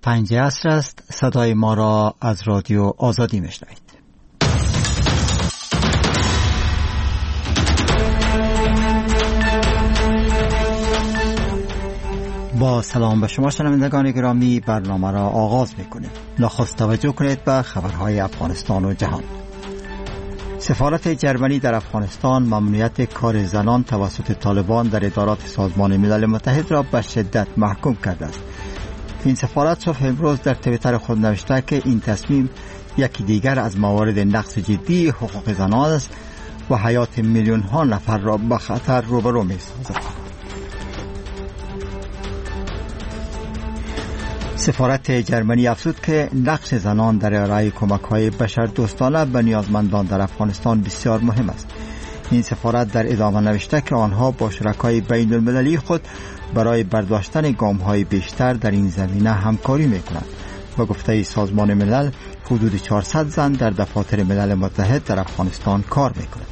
5 عصر است. صدای ما را از رادیو آزادی میشنوید. با سلام به شما شنوندگان گرامی، برنامه را آغاز میکنیم. نخست توجه کنید به خبرهای افغانستان و جهان. سفارت جرمنی در افغانستان ممنوعیت کار زنان توسط طالبان در ادارات سازمان ملل متحد را به شدت محکوم کرده است. این سفارت صبح امروز در توییتر خود نوشته که این تصمیم یکی دیگر از موارد نقض جدی حقوق زنان است و حیات میلیون ها نفر را به خطر روبرو می‌سازد. سفارت جرمنی افزود که نقش زنان در ارائه کمک‌های بشردوستانه به نیازمندان در افغانستان بسیار مهم است. این سفارت در ادامه نوشته که آنها با شرکای بین المللی خود برای برداشتن گام‌های بیشتر در این زمینه همکاری می‌کنند. با گفته سازمان ملل حدود 400 زن در دفاتر ملل متحد در افغانستان کار می‌کنند.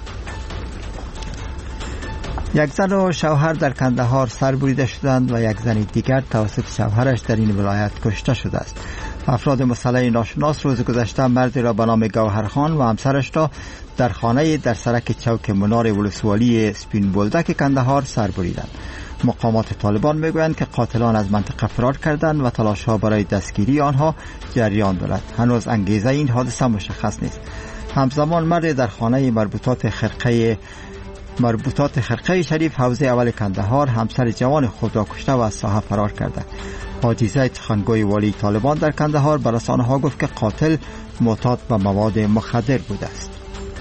یک زن و شوهر در کندهار سربریده شدند و یک زن دیگر توسط شوهرش در این ولایت کشته شده است. افراد مسلح ناشناس روز گذشته مردی را به نام گوهرخان و همسرش را در خانه در سرک چوک منار ولسوالی سپین بولدک کندهار سربریدند. مقامات طالبان میگویند که قاتلان از منطقه فرار کردند و تلاش‌ها برای دستگیری آنها جریان دارد. هنوز انگیزه این حادثه مشخص نیست. همزمان مرد در خانه مربوطات خرقه شریف حوزه اول کندهار همسر جوان خود را کشته و از ساحه فرار کرده. حاجیزه سخنگوی والی طالبان در کندهار به رسانه‌ها گفت که قاتل معتاد به مواد مخدر بوده است.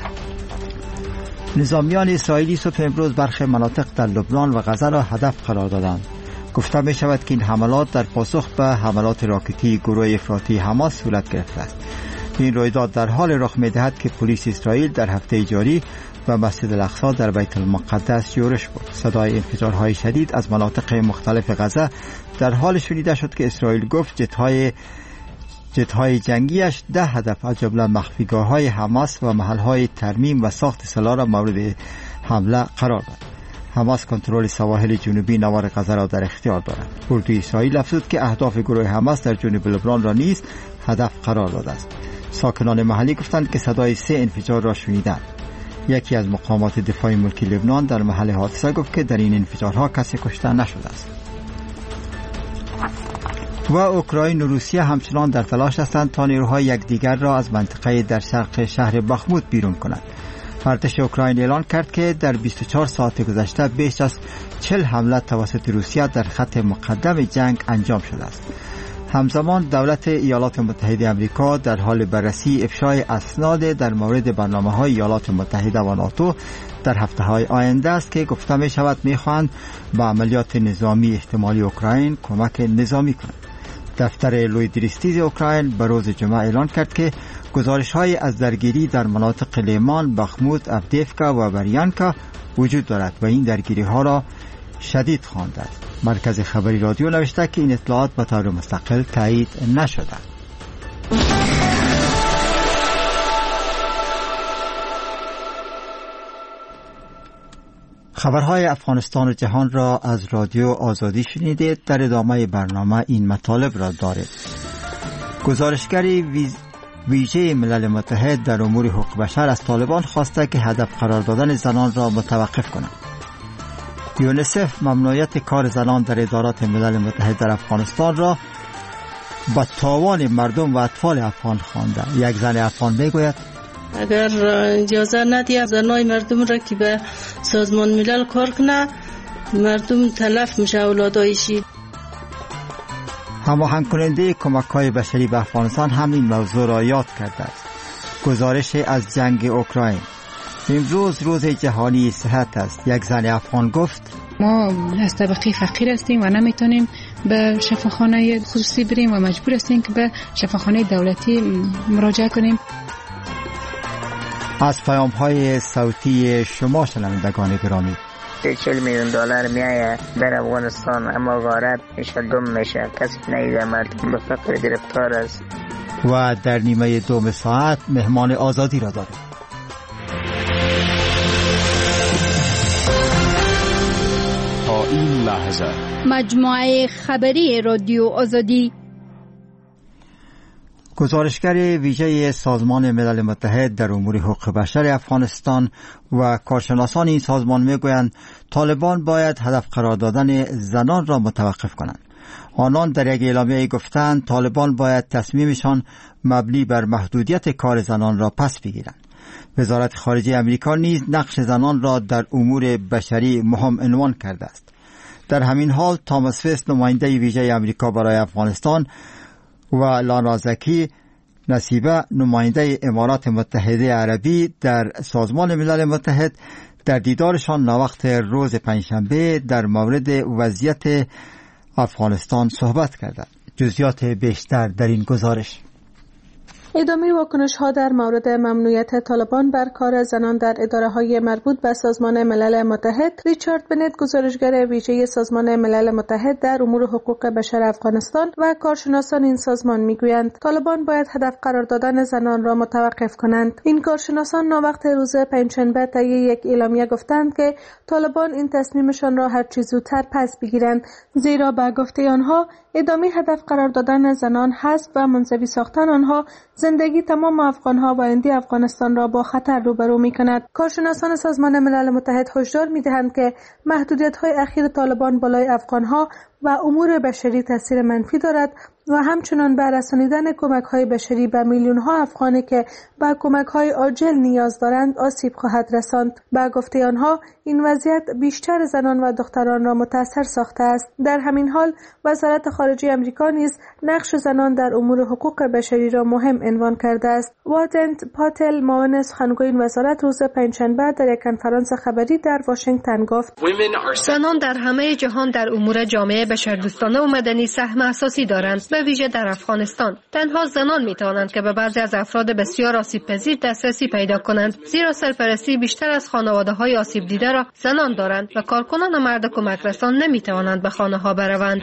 نظامیان اسرائیلی صبح امروز برخی مناطق در لبنان و غزه را هدف قرار دادند. گفته می شود که این حملات در پاسخ به حملات راکتی گروه افراطی حماس صورت گرفته است. این رویداد در حال رخ می دهد که پلیس اسرائیل در هفته جاری و مسجد الاقصی در بیت المقدس یورش بود. صدای انفجارهای شدید از مناطق مختلف غزه در حال شنیده شد که اسرائیل گفت جت‌های جنگیش 10 هدف از جمله مخفیگاه‌های حماس و محل‌های ترمیم و ساخت سلاح را مورد حمله قرار داد. حماس کنترل سواحل جنوبی نوار غزه را در اختیار دارد. اردوی اسرائیل افزود که اهداف گروه حماس در جنوب لبنان را نیز هدف قرار داده است. ساکنان محلی گفتند که صدای 3 انفجار را شنیدند. یکی از مقامات دفاع ملکی لبنان در محل حادثه گفت که در این انفجارها کسی کشته نشده است. و اوکراین و روسیه همچنان در تلاش هستند تا نیروهای یکدیگر را از منطقه در شرق شهر بخموت بیرون کنند. ارتش اوکراین اعلان کرد که در 24 ساعت گذشته بیش از 40 حمله توسط روسیه در خط مقدم جنگ انجام شده است. همزمان دولت ایالات متحده آمریکا در حال بررسی افشای اسناد در مورد برنامه‌های ایالات متحده و ناتو در هفته‌های آینده است که گفته می شود می‌خواهند به عملیات نظامی احتمالی اوکراین کمک نظامی کنند. دفتر لویدریستیز اوکراین به روز جمعه اعلان کرد که گزارش‌های از درگیری در مناطق لیمان، بخموت، افدیفکا و بریانکا وجود دارد و این درگیری‌ها را شدید خوانده است. مرکز خبری رادیو نوشته که این اطلاعات به طور مستقل تایید نشده. خبرهای افغانستان و جهان را از رادیو آزادی شنیدید. در ادامه برنامه این مطالب را دارید. گزارشگر ویژه ملل متحد در امور حقوق بشر از طالبان خواسته که هدف قرار دادن زنان را متوقف کنند. یونیسف ممنوعیت کار زنان در ادارات ملل متحد در افغانستان را به تاوان مردم و اطفال افغان خوانده. یک زن افغان میگوید اگر اجازه ندهید زنای مردم را که به سازمان ملل کار کنه، مردم تلف میشه اولادایشی. هماهنگ کننده کمک‌های بشری به افغانستان همین موضوع را یاد کرده است. گزارش از جنگ اوکراین. امروز روز جهانی صحت است. یک زن افغان گفت ما از طبقه فقیر هستیم و نمیتونیم به شفاخانه خصوصی بریم و مجبور هستیم که به شفاخانه دولتی مراجعه کنیم. از پیام‌های صوتی شما شنوندگان گرامی. 40 میلیون دلار میایه در افغانستان، اما غارت میشه، دم میشه، کسی نیده، مردم به فقر گرفتار است. و در نیمه دوم ساعت مهمان آزادی را داریم. تا این لحظه مجموعه خبری رادیو آزادی گزارشگر ویژه سازمان ملل متحد در امور حقوق بشر افغانستان و کارشناسان این سازمان میگویند طالبان باید هدف قرار دادن زنان را متوقف کنند. آنان در یک اعلامیه گفتند طالبان باید تصمیمشان مبنی بر محدودیت کار زنان را پس بگیرند. وزارت خارجه امریکا نیز نقش زنان را در امور بشری مهم عنوان کرده است. در همین حال تاماس وست نماینده ویژه امریکا برای افغانستان و لانا زکی نصیبه نماینده امارات متحده عربی در سازمان ملل متحد در دیدارشان ناوقت روز پنجشنبه در مورد وضعیت افغانستان صحبت کردند. جزئیات بیشتر در این گزارش. ادامه واکنش‌ها در مورد ممنوعیت طالبان بر کار زنان در اداره‌های مربوط به سازمان ملل متحد، ریچارد بنت گزارشگر ویژه سازمان ملل متحد در امور حقوق بشر افغانستان و کارشناسان این سازمان میگویند طالبان باید هدف قرار دادن زنان را متوقف کنند. این کارشناسان ناوقت روز پنجشنبه طی یک اعلامیه گفتند که طالبان این تصمیمشان را هر چه زودتر پس بگیرند، زیرا به گفته آنها ادامه هدف قرار دادن زنان، حذف و منزوی ساختن آنها زندگی تمام افغانها و آینده افغانستان را با خطر روبرو می‌کند. کارشناسان سازمان ملل متحد هشدار می‌دهند که محدودیت‌های اخیر طالبان بالای افغانها و امور بشری تاثیر منفی دارد و همچنان به رسانیدن کمک‌های بشری به میلیون‌ها افغانی که به کمک‌های عاجل نیاز دارند آسیب خواهد رساند. به گفته آنها این وضعیت بیشتر زنان و دختران را متاثر ساخته است. در همین حال وزارت خارجه آمریکا نیز نقش زنان در امور حقوق بشری را مهم عنوان کرده است. وادنت پاتل معاون سخنگوی این وزارت روز پنجشنبه در یک کنفرانس خبری در واشنگتن گفت: زنان در همه جهان در امور جامعه بشردوستانه و مدنی سهم اساسی دارند، به ویژه در افغانستان. تنها زنان می‌توانند که به بعضی از افراد بسیار آسیب‌پذیر دسترسی پیدا کنند، زیرا سرپرستی بیشتر از خانواده‌های آسیب دیده را زنان دارند و کارکنان و مرد کمک رسان نمی‌توانند به خانه‌ها بروند.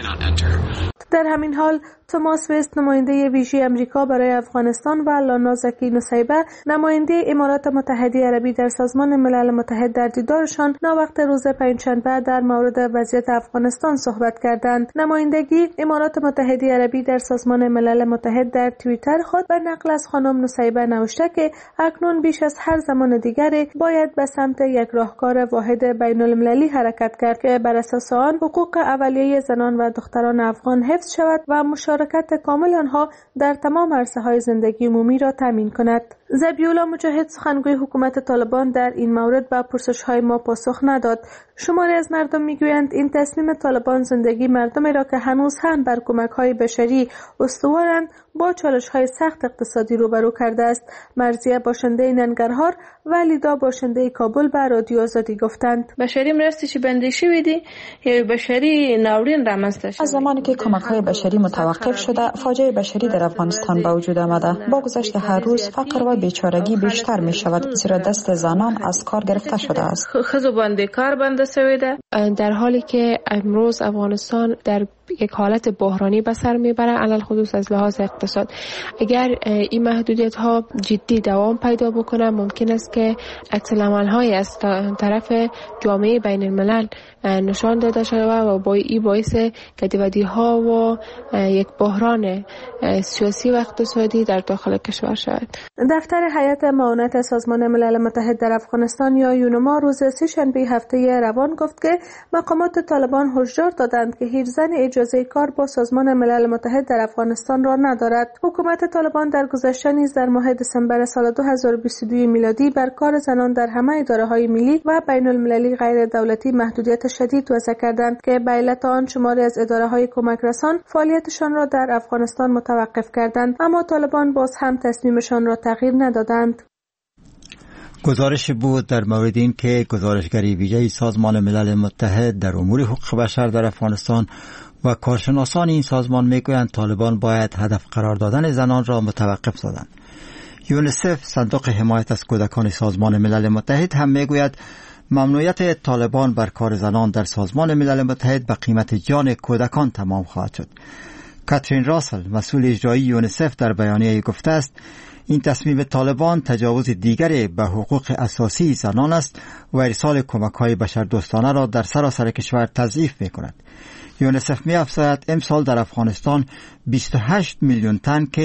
در همین حال توماس وست نماینده ویژه امریکا برای افغانستان و لانا زکی نصیبه نماینده امارات متحده عربی در سازمان ملل متحد در دیدارشان ناوقت روز پنجشنبه در مورد وضعیت افغانستان صحبت کردند. نمایندگی امارات متحده عربی در سازمان ملل متحد در توییتر خود به نقل از خانم نصیبه نوشته که اکنون بیش از هر زمان دیگری باید به سمت یک راهکار واحد بین المللی حرکت کرد که بر اساس آن حقوق اولیه زنان و دختران افغان حفظ شود و مشارکت کامل آنها در تمام عرصه‌های زندگی عمومی را تامین کند. ذبیح‌الله مجاهد سخنگوی حکومت طالبان در این مورد به پرسش‌های ما پاسخ نداد. شماری از مردم میگویند این تصمیم طالبان زندگی مردمی را که هنوز هم بر کمک‌های بشری استوارند با چالش‌های سخت اقتصادی روبرو کرده است. مرضیه باشنده ننگرهار و لیدا باشنده کابل به رادیو آزادی گفتند: بشری مرستشی بندی شویدی یا بشری ناورین رامنځته شد. از زمانی که کمک‌های بشری متوقف شده فاجعه بشری در افغانستان به وجود آمده. با گذشت هر روز فقر و بیچارگی بیشتر می شود، زیرا دست زنان از کار گرفته شده است. خزو باندې کار بنده شوی ده. در حالی که امروز افغانستان در یک حالت بحرانی به سر میبره، علل خصوص از لحاظ اقتصاد. اگر این محدودیت ها جدی دوام پیدا بکنه ممکن است که عکس العمل های از طرف جامعه بین الملل نشان داده شده و با این باعث گدیودی ها و یک بحران سیاسی و اقتصادی در داخل کشور شود. دفتر هیئت معاونت سازمان ملل متحد در افغانستان یا یونما روز سه‌شنبه هفته روان گفت که مقامات طالبان هشدار دادند که هیچ زن اجازه کار با سازمان ملل متحد در افغانستان را ندارد. حکومت طالبان در گذشته نیز در ماه دسامبر سال 2022 میلادی بر کار زنان در همه اداره‌های ملی و بین المللی غیر دولتی محدودیت شدید وضع کردند که به علت آن شماری از اداره‌های کمک رسان فعالیتشان را در افغانستان متوقف کردند، اما طالبان باز هم تصمیمشان را تغییر ندادند. گزارش بود در مورد این که گزارشگری ویژه سازمان ملل متحد در امور حقوق بشر در افغانستان و کارشناسان این سازمان میگویند طالبان باید هدف قرار دادن زنان را متوقف سازند. یونیسف صندوق حمایت از کودکان سازمان ملل متحد هم میگوید ممنوعیت طالبان بر کار زنان در سازمان ملل متحد به قیمت جان کودکان تمام خواهد شد. کاترین راسل مسئول اجرایی یونیسف در بیانیه گفته است این تصمیم طالبان تجاوز دیگری به حقوق اساسی زنان است و ارسال کمک‌های بشردوستانه را در سراسر کشور تضعیف می‌کند. یونیسف می‌افزاید امسال در افغانستان 28 میلیون تن که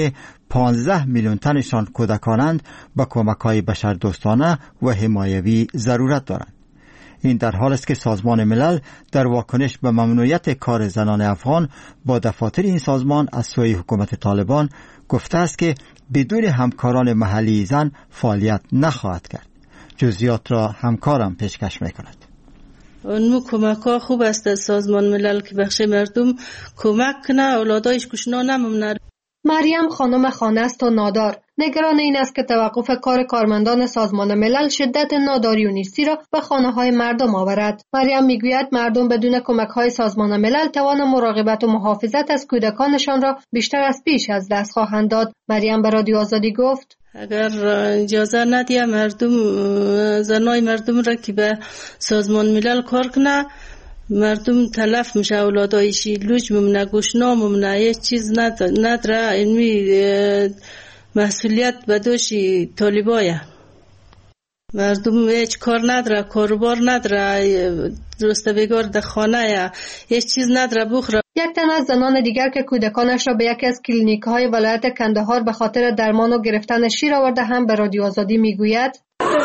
15 میلیون تنشان کودکانند با کمک‌های بشردوستانه و حمایوی ضرورت دارند. این در حال است که سازمان ملل در واکنش به ممنوعیت کار زنان افغان با دفاتر این سازمان از سوی حکومت طالبان گفته است که بدون همکاران محلی زن فعالیت نخواهد کرد. جزئیات را همکارم پیشکش می‌کند. اون کمک‌ها خوب است از سازمان ملل که بخش مردم کمک کنه اولادایش کشنا نمونه. مریم خانم خانه است و نادار. نگران این است که توقف کار کارمندان سازمان ملل شدت ناداری و نیستی را به خانه‌های مردم آورد. مریم میگوید مردم بدون کمک‌های سازمان ملل توان مراقبت و محافظت از کودکانشان را بیشتر از پیش از دست خواهند داد. مریم به رادیو آزادی گفت: اگر اجازه ندیه مردم زنای مردم را که به سازمان ملل کار کنه، مردم تلف میشه، اولادایشی لوج ممنه، گوشنا ممنه، هیچ چیز نداره. این مسئولیت به دوشی طالبایه. مردم هیچ کار نداره، کاروبار نداره، درست بگار در خانه هیچ چیز نداره بخوره. یک تن از زنان دیگر که کودکانش را به یکی از کلینیک‌های ولایت کندهار به خاطر درمان و گرفتن شیر آورده هم به رادیو آزادی میگوید: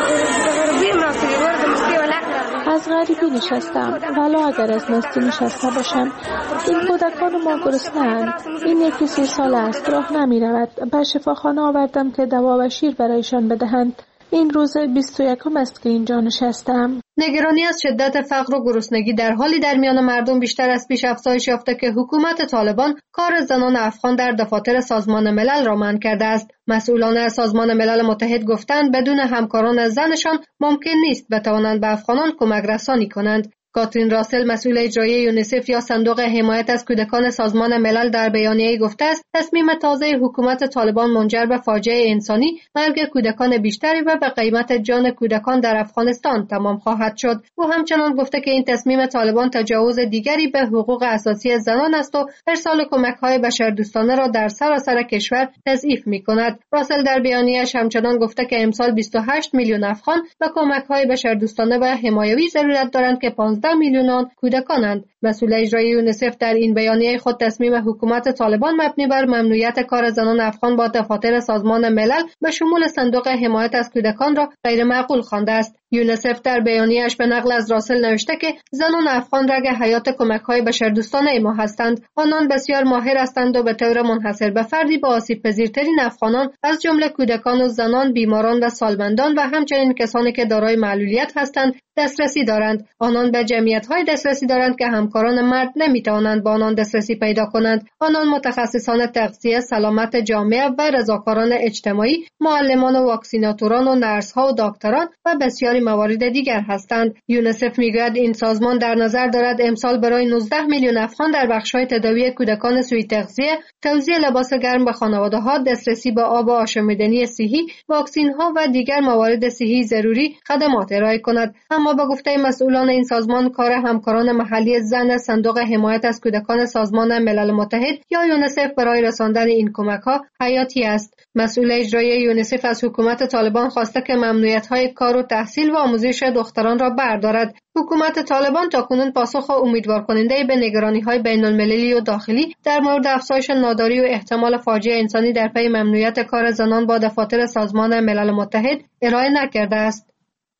از غریبی نشستم، ولی اگر از مستی نشسته باشم. این کودکان ما گرسنه‌اند. این یکی 3 سال است، راه نمی رود. به شفاخانه آوردم که دوا و شیر برایشان بدهند. این روز 21 است که اینجا نشستم. نگرانی از شدت فقر و گرسنگی در حالی در میان مردم بیشتر از پیش افزایش یافته که حکومت طالبان کار زنان افغان در دفاتر سازمان ملل را منع کرده است. مسئولان سازمان ملل متحد گفتند بدون همکاران زنشان ممکن نیست بتوانند به افغانان کمک رسانی کنند. کاترین راسل مسئول اجرایی یونیسف یا صندوق حمایت از کودکان سازمان ملل در بیانیه‌ای گفته است تصمیم تازه حکومت طالبان منجر به فاجعه انسانی، مرگ کودکان بیشتری و به قیمت جان کودکان در افغانستان تمام خواهد شد. او همچنان گفته که این تصمیم طالبان تجاوز دیگری به حقوق اساسی زنان است و ارسال کمک‌های بشردوستانه را در سراسر کشور تضعیف می‌کند. راسل در بیانیه‌اش همچنان گفته که امسال 28 میلیون افغان به کمک‌های بشردوستانه و حمایوی ضرورت دارند که 15 میلیون کودکانند. مسئول اجرایی یونیسف در این بیانیه خود تصمیم حکومت طالبان مبنی بر ممنوعیت کار زنان افغان با دفاتر سازمان ملل به شمول صندوق حمایت از کودکان را غیر معقول خوانده است. یونیسف در بیانیه‌اش به نقل از راسل نوشته که زنان افغان رگ حیات کمک‌های بشردوستانه ما هستند. آنان بسیار ماهر هستند و به طور منحصر به فردی با آسیب‌پذیرترین افغانان از جمله کودکان و زنان، بیماران و سالمندان و همچنین کسانی که دارای معلولیت هستند دسترسی دارند. آنان به جمعیت‌های دسترسی دارند که همکاران مرد نمی‌توانند با آنان دسترسی پیدا کنند. آنان متخصصان تغذیه، سلامت جامعه و رضاکاران اجتماعی، معلمان و واکسیناتوران و نرس‌ها و دکتران و بسیاری موارد دیگر هستند. یونیسف میگوید این سازمان در نظر دارد امسال برای 19 میلیون افغان در بخش‌های تداوی کودکان سوی تغذیه، توزیع لباس گرم به خانواده‌ها، دسترسی به آب و آشامیدنی صحی، واکسین‌ها و دیگر موارد صحی ضروری خدمات ارائه کند. اما با گفته مسئولان این سازمان کار همکاران محلی زن صندوق حمایت از کودکان سازمان ملل متحد یا یونیسف برای رساندن این کمک‌ها حیاتی است. مسئول اجرایی یونیسف از حکومت طالبان خواسته که ممنوعیت‌های کار و تحصیل و آموزش دختران را بردارد. حکومت طالبان تاکنون پاسخ امیدوار کننده به نگرانی‌های بین‌المللی و داخلی در مورد افزایش ناداری و احتمال فاجعه انسانی در پی ممنوعیت کار زنان با دفاتر سازمان ملل متحد ارائه نکرده است.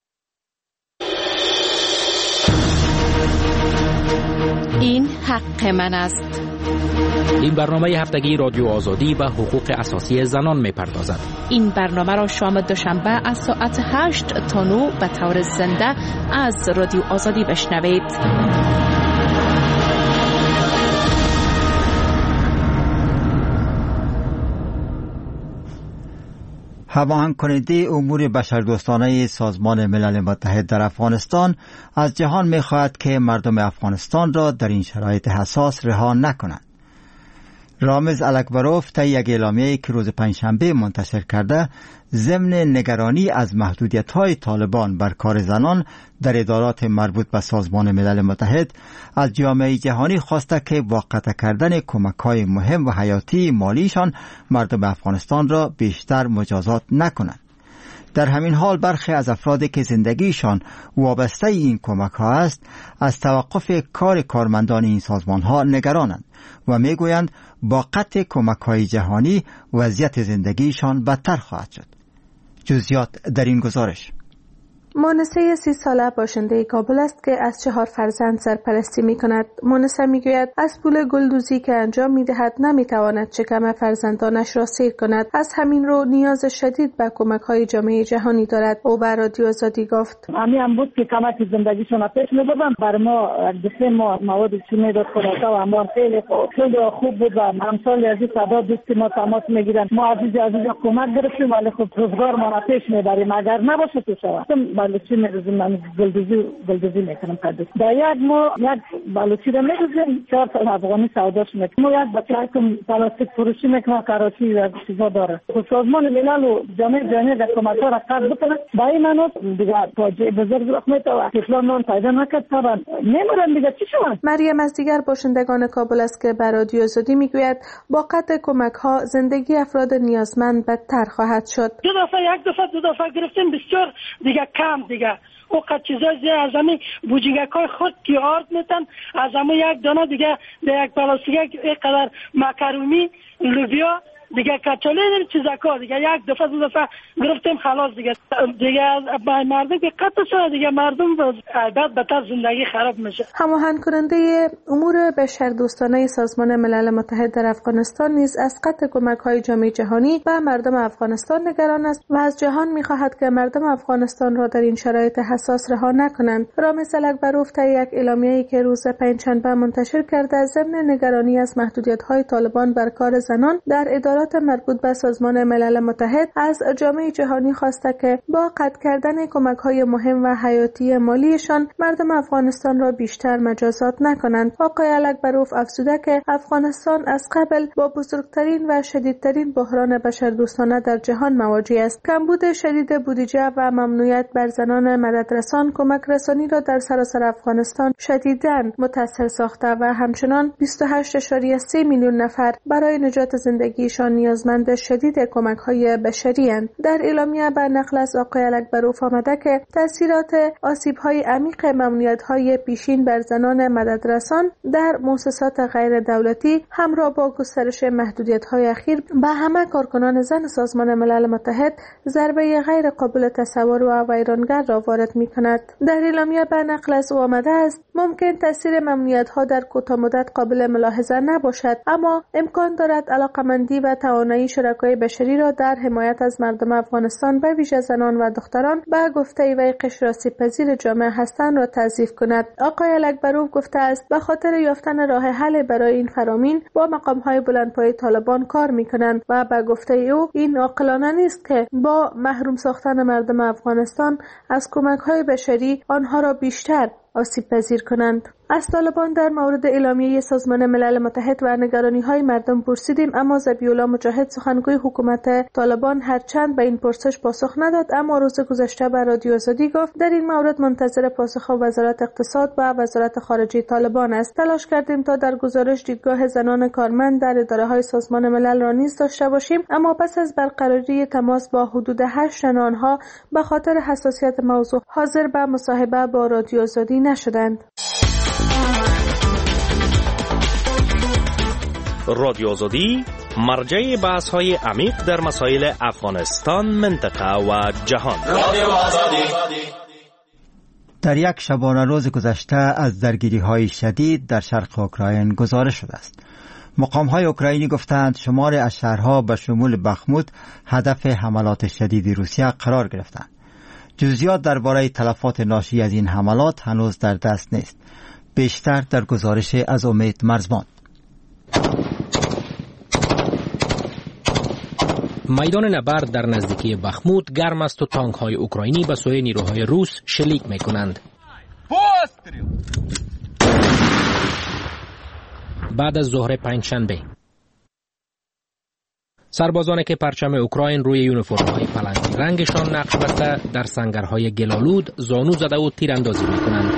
این حق من است. این برنامه هفتگی رادیو آزادی و حقوق اساسی زنان می‌پردازد. این برنامه را شام دوشنبه از ساعت 8 تا 9 به طور زنده از رادیو آزادی بشنوید. هماهنگ کننده امور بشردوستانه سازمان ملل متحد در افغانستان از جهان می‌خواهد که مردم افغانستان را در این شرایط حساس رها نکنند. رامز الکبروف طی یک اعلامیه‌ای که روز پنجشنبه منتشر کرده ضمن نگرانی از محدودیت‌های طالبان بر کار زنان در ادارات مربوط به سازمان ملل متحد از جامعه جهانی خواسته که با قطع کردن کمک‌های مهم و حیاتی مالیشان مردم افغانستان را بیشتر مجازات نکنند. در همین حال برخی از افرادی که زندگیشان وابسته این کمک‌ها است از توقف کار کارمندان این سازمان‌ها نگرانند و میگویند با قطع کمک‌های جهانی وضعیت زندگیشان بدتر خواهد شد. جزئیات در این گزارش. مونسه 30 ساله باشنده کابل است که از 4 فرزند سرپرستی می کند. مونسه می گوید از پول گلدوزی که انجام می دهد نمی تواند شکم فرزندانش را سیر کند. از همین رو نیاز شدید به کمک های جامعه جهانی دارد. او به رادیو آزادی گفت همین بود که کمک زندگیشون پیش می بردن. برای ما دسته ما مواد چینی داد خلاصه و اما خیلی خوب بود و همسال عزیز صدا دوستی ما تماس می گیرن. ما عزیز کمک گرفتیم ولی خب روزگار ما پیش می بریم. اگر نباشه تو شود بالوچی می‌روزیم گلدوزی میکنم پرداخت. در یک ما یک بالوچی را می‌روزیم 4 تا افغانی سوداش میکنم. ما یک بچه که پلاستیک فروشی میکنه کراچی و چیزا داره. سازمان ملل و جامعه جهانی در کمک‌ها را قطع بکنه. با این منو دیگه فاجعه بزرگ رخ میده و اطلاع پیدا نکرد طبعا نمیرن دیگه چی شد. مریم از دیگر باشندگان کابل است که به رادیو آزادی میگوید با قطع کمک‌ها زندگی افراد نیازمند بدتر خواهد شد. دو دفعه گرفتیم بسیار دیگه کم دیگه او قد چیزای از همین بوجینگکای خود که آرد میتن از همون یک دانه دیگه در یک پلاستیک یک قدر مکرومی لوبیا دیگه کچاله چیزاکا دیگه یک دفعه دو دفعه گرفتیم خلاص دیگه مردم که قطع شده دیگه مردم بعد بهتر زندگی خراب میشه. هماهنگ کننده امور بشردوستانه سازمان ملل متحد در افغانستان نیز از قطع کمک‌های جامعه جهانی به مردم افغانستان نگران است و از جهان می‌خواهد که مردم افغانستان را در این شرایط حساس رها نکنند. رامز الکبروف در یک اعلامیه‌ای که روز پنجشنبه منتشر کرده ضمن نگرانی از محدودیت‌های طالبان بر کار زنان در ادارات مربوط به سازمان ملل متحد از جامعه جهانی خواسته که با قطع کردن کمک‌های مهم و حیاتی مالیشان مردم افغانستان را بیشتر مجازات نکنند. آقای الکبروف افزوده که افغانستان از قبل با بزرگترین و شدیدترین بحران بشردوستانه در جهان مواجه است. کمبود شدید بودجه و ممنوعیت بر زنان مددرسان کمک رسانی را در سراسر افغانستان شدیداً متاثر ساخته و همچنان 28.3 میلیون نفر برای نجات زندگیشان نیازمند شدید کمک‌های بشری اند. در اعلامیه به نقل از آقای الکبروف آمده که تاثیرات آسیب‌های عمیق ممنوعیت‌های پیشین بر زنان مددرسان در مؤسسات غیر دولتی همراه با گسترش محدودیت‌های اخیر به همه کارکنان زن سازمان ملل متحد ضربه غیر قابل تصور و ویرانگر را وارد می‌کند. در اعلامیه به نقل از او آمده است ممکن تاثیر ممنوعیت‌ها در کوتاه مدت قابل ملاحظه نباشد، اما امکان دارد علاقمندی و توانایی شرکای بشری را در حمایت از مردم افغانستان به ویژه زنان و دختران به گفته وی قشر آسیب‌پذیر جامعه هستند را تضعیف کند. آقای الکبروف گفته است به خاطر یافتن راه حل برای این فرامین با مقام‌های بلندپایه طالبان کار می‌کنند و به گفته او این عاقلانه نیست که با محروم ساختن مردم افغانستان از کمک‌های بشری آنها را بیشتر آسیب پذیر کنند. از طالبان در مورد اعلامیه سازمان ملل متحد و نگرانی‌های مردم پرسیدیم، اما ذبیح‌الله مجاهد سخنگوی حکومت طالبان هرچند به این پرسش پاسخ نداد، اما روز گذشته به رادیو آزادی گفت در این مورد منتظر پاسخ وزارت اقتصاد و وزارت خارجه طالبان است. تلاش کردیم تا در گزارش دیدگاه زنان کارمند در اداره‌های سازمان ملل را نیز داشته باشیم، اما پس از برقراری تماس با حدود 8 تن آنها به خاطر حساسیت موضوع حاضر به مصاحبه با رادیو آزادی نشدند. رادیو آزادی مرجع بحث‌های عمیق در مسائل افغانستان، منطقه و جهان. در یک شبانه روز گذشته از درگیری‌های شدید در شرق اوکراین گزارش شده است. مقام‌های اوکراینی گفتند شمار از شهرها به شمول بخموت هدف حملات شدید روسیه قرار گرفتند. جزئیات درباره تلفات ناشی از این حملات هنوز در دست نیست. بیشتر در گزارش از امید مرزبان. میدان نبرد در نزدیکی بخموت گرم است و تانک‌های اوکراینی به سوی نیروهای روس شلیک می‌کنند. بعد از ظهر پنجشنبه سربازانی که پرچم اوکراین روی یونیفرم‌های پلنگی رنگشان نقش بسته در سنگرهای گلالود زانو زده و تیراندازی می‌کنند.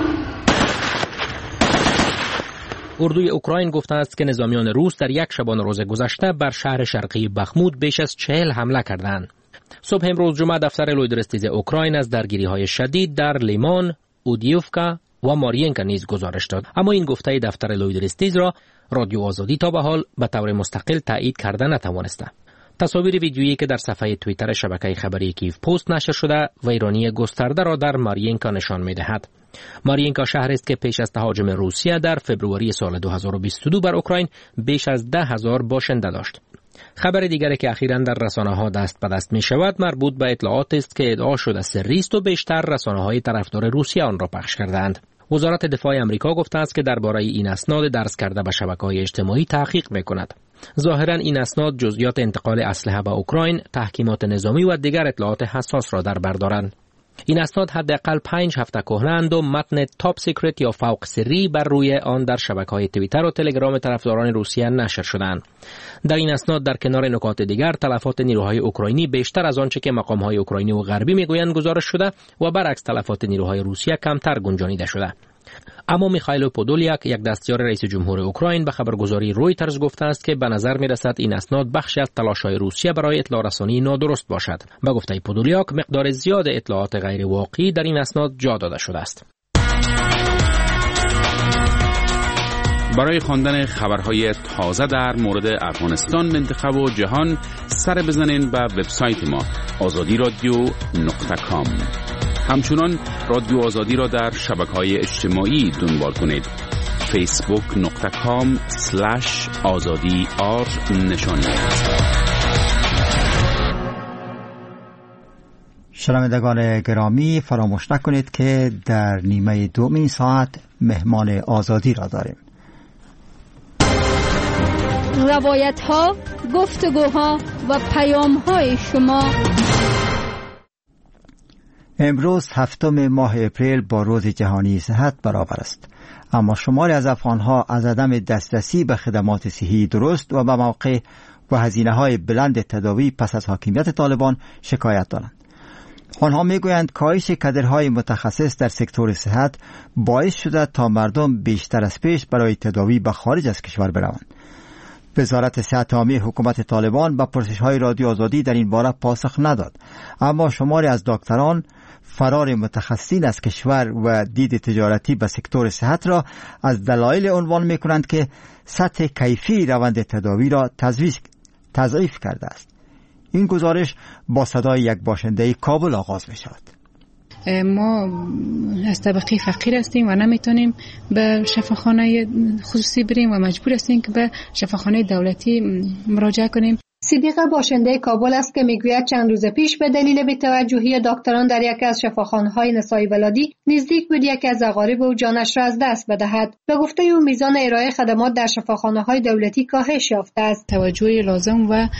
اردوی اوکراین گفته است که نظامیان روس در یک شبانه روز گذشته بر شهر شرقی بخموت بیش از 40 حمله کردند. صبح امروز جمعه دفتر لویدرستیز اوکراین از درگیری‌های شدید در لیمان، اودیوفکا و مارینکا نیز گزارش داد. اما این گفته دفتر لویدرستیز را رادیو آزادی تا به حال به طور مستقل تایید کرده نتوانسته. تصاویر ویدیویی که در صفحه توییتر شبکه خبری کیف پست نشر شده ویرانی گسترده را در مارینکا نشان می‌دهد. مارینکا شهری است که پیش از تهاجم روسیه در فوریه سال 2022 بر اوکراین بیش از 10,000 باشنده داشت. خبر دیگری که اخیراً در رسانه‌ها دست به دست می‌شود مربوط به اطلاعات است که ادعا شده سری است و بیشتر رسانه‌های طرفدار روسیه آن را پخش کردند. وزارت دفاع آمریکا گفته است که درباره این اسناد درز کرده به شبکه‌های اجتماعی تحقیق می‌کند. ظاهراً این اسناد جزئیات انتقال اسلحه به اوکراین، تحکیمات نظامی و دیگر اطلاعات حساس را در بر دارند. این اسناد حداقل 5 هفته کهنه‌اند و متن تاپ سیکرت یا فوق سری بر روی آن در شبکه‌های توییتر و تلگرام طرفداران روسیه نشر شدند. در این اسناد در کنار نکات دیگر تلفات نیروهای اوکراینی بیشتر از آنچه که مقام‌های اوکراینی و غربی میگویند گزارش شده و برعکس تلفات نیروهای روسیه کمتر گنجانیده شده. اما میخائیل پودولیاک، یک دستیار رئیس جمهور اوکراین، به خبرگزاری رویترز گفته است که به نظر میرسد این اسناد بخشی از تلاش‌های روسیه برای اطلاع رسانی نادرست باشد. به گفته پودولیاک مقدار زیاد اطلاعات غیر واقعی در این اسناد جا داده شده است. برای خواندن خبرهای تازه در مورد افغانستان، منطقه و جهان سر بزنین به وبسایت ما azadiradio.com. همچنان رادیو آزادی را در شبکه‌های اجتماعی دنبال کنید. facebook.com/azadi_r شنوندگان گرامی، فراموش نکنید که در نیمه دومین ساعت مهمان آزادی را داریم. روایت‌ها، گفتگوها و پیام‌های شما. امروز 7 ماه اپریل با روز جهانی صحت برابر است، اما شماری از افغانها از عدم دسترسی به خدمات صحی درست و به موقع و هزینه‌های بلند تداوی پس از حاکمیت طالبان شکایت دارند. آنها میگویند کاهش کادرهای متخصص در سکتور صحت باعث شده تا مردم بیشتر از پیش برای تداوی به خارج از کشور بروند. وزارت صحت عامه حکومت طالبان به پرسش‌های رادیو آزادی در این باره پاسخ نداد، اما شماری از دکتران فرار متخصصین از کشور و دید تجارتی به سکتور صحت را از دلایل عنوان می‌کنند که سطح کیفی روند تداوی را تضعیف کرده است. این گزارش با صدای یک باشنده کابل آغاز می‌شود. ما از طبقه فقیر هستیم و نمیتونیم به شفاخانه خصوصی بریم و مجبور هستیم که به شفاخانه دولتی مراجعه کنیم. صدیق باشنده کابل است که میگوید چند روز پیش به دلیل بی‌توجهی دکتران در یکی از شفاخانه‌های نسایی ولادی نزدیک بود یکی از اقارب او جانش را از دست بدهد. به گفته او میزان ارائه خدمات در شفاخانه‌های دولتی کاهش یافته است. توجه لازم و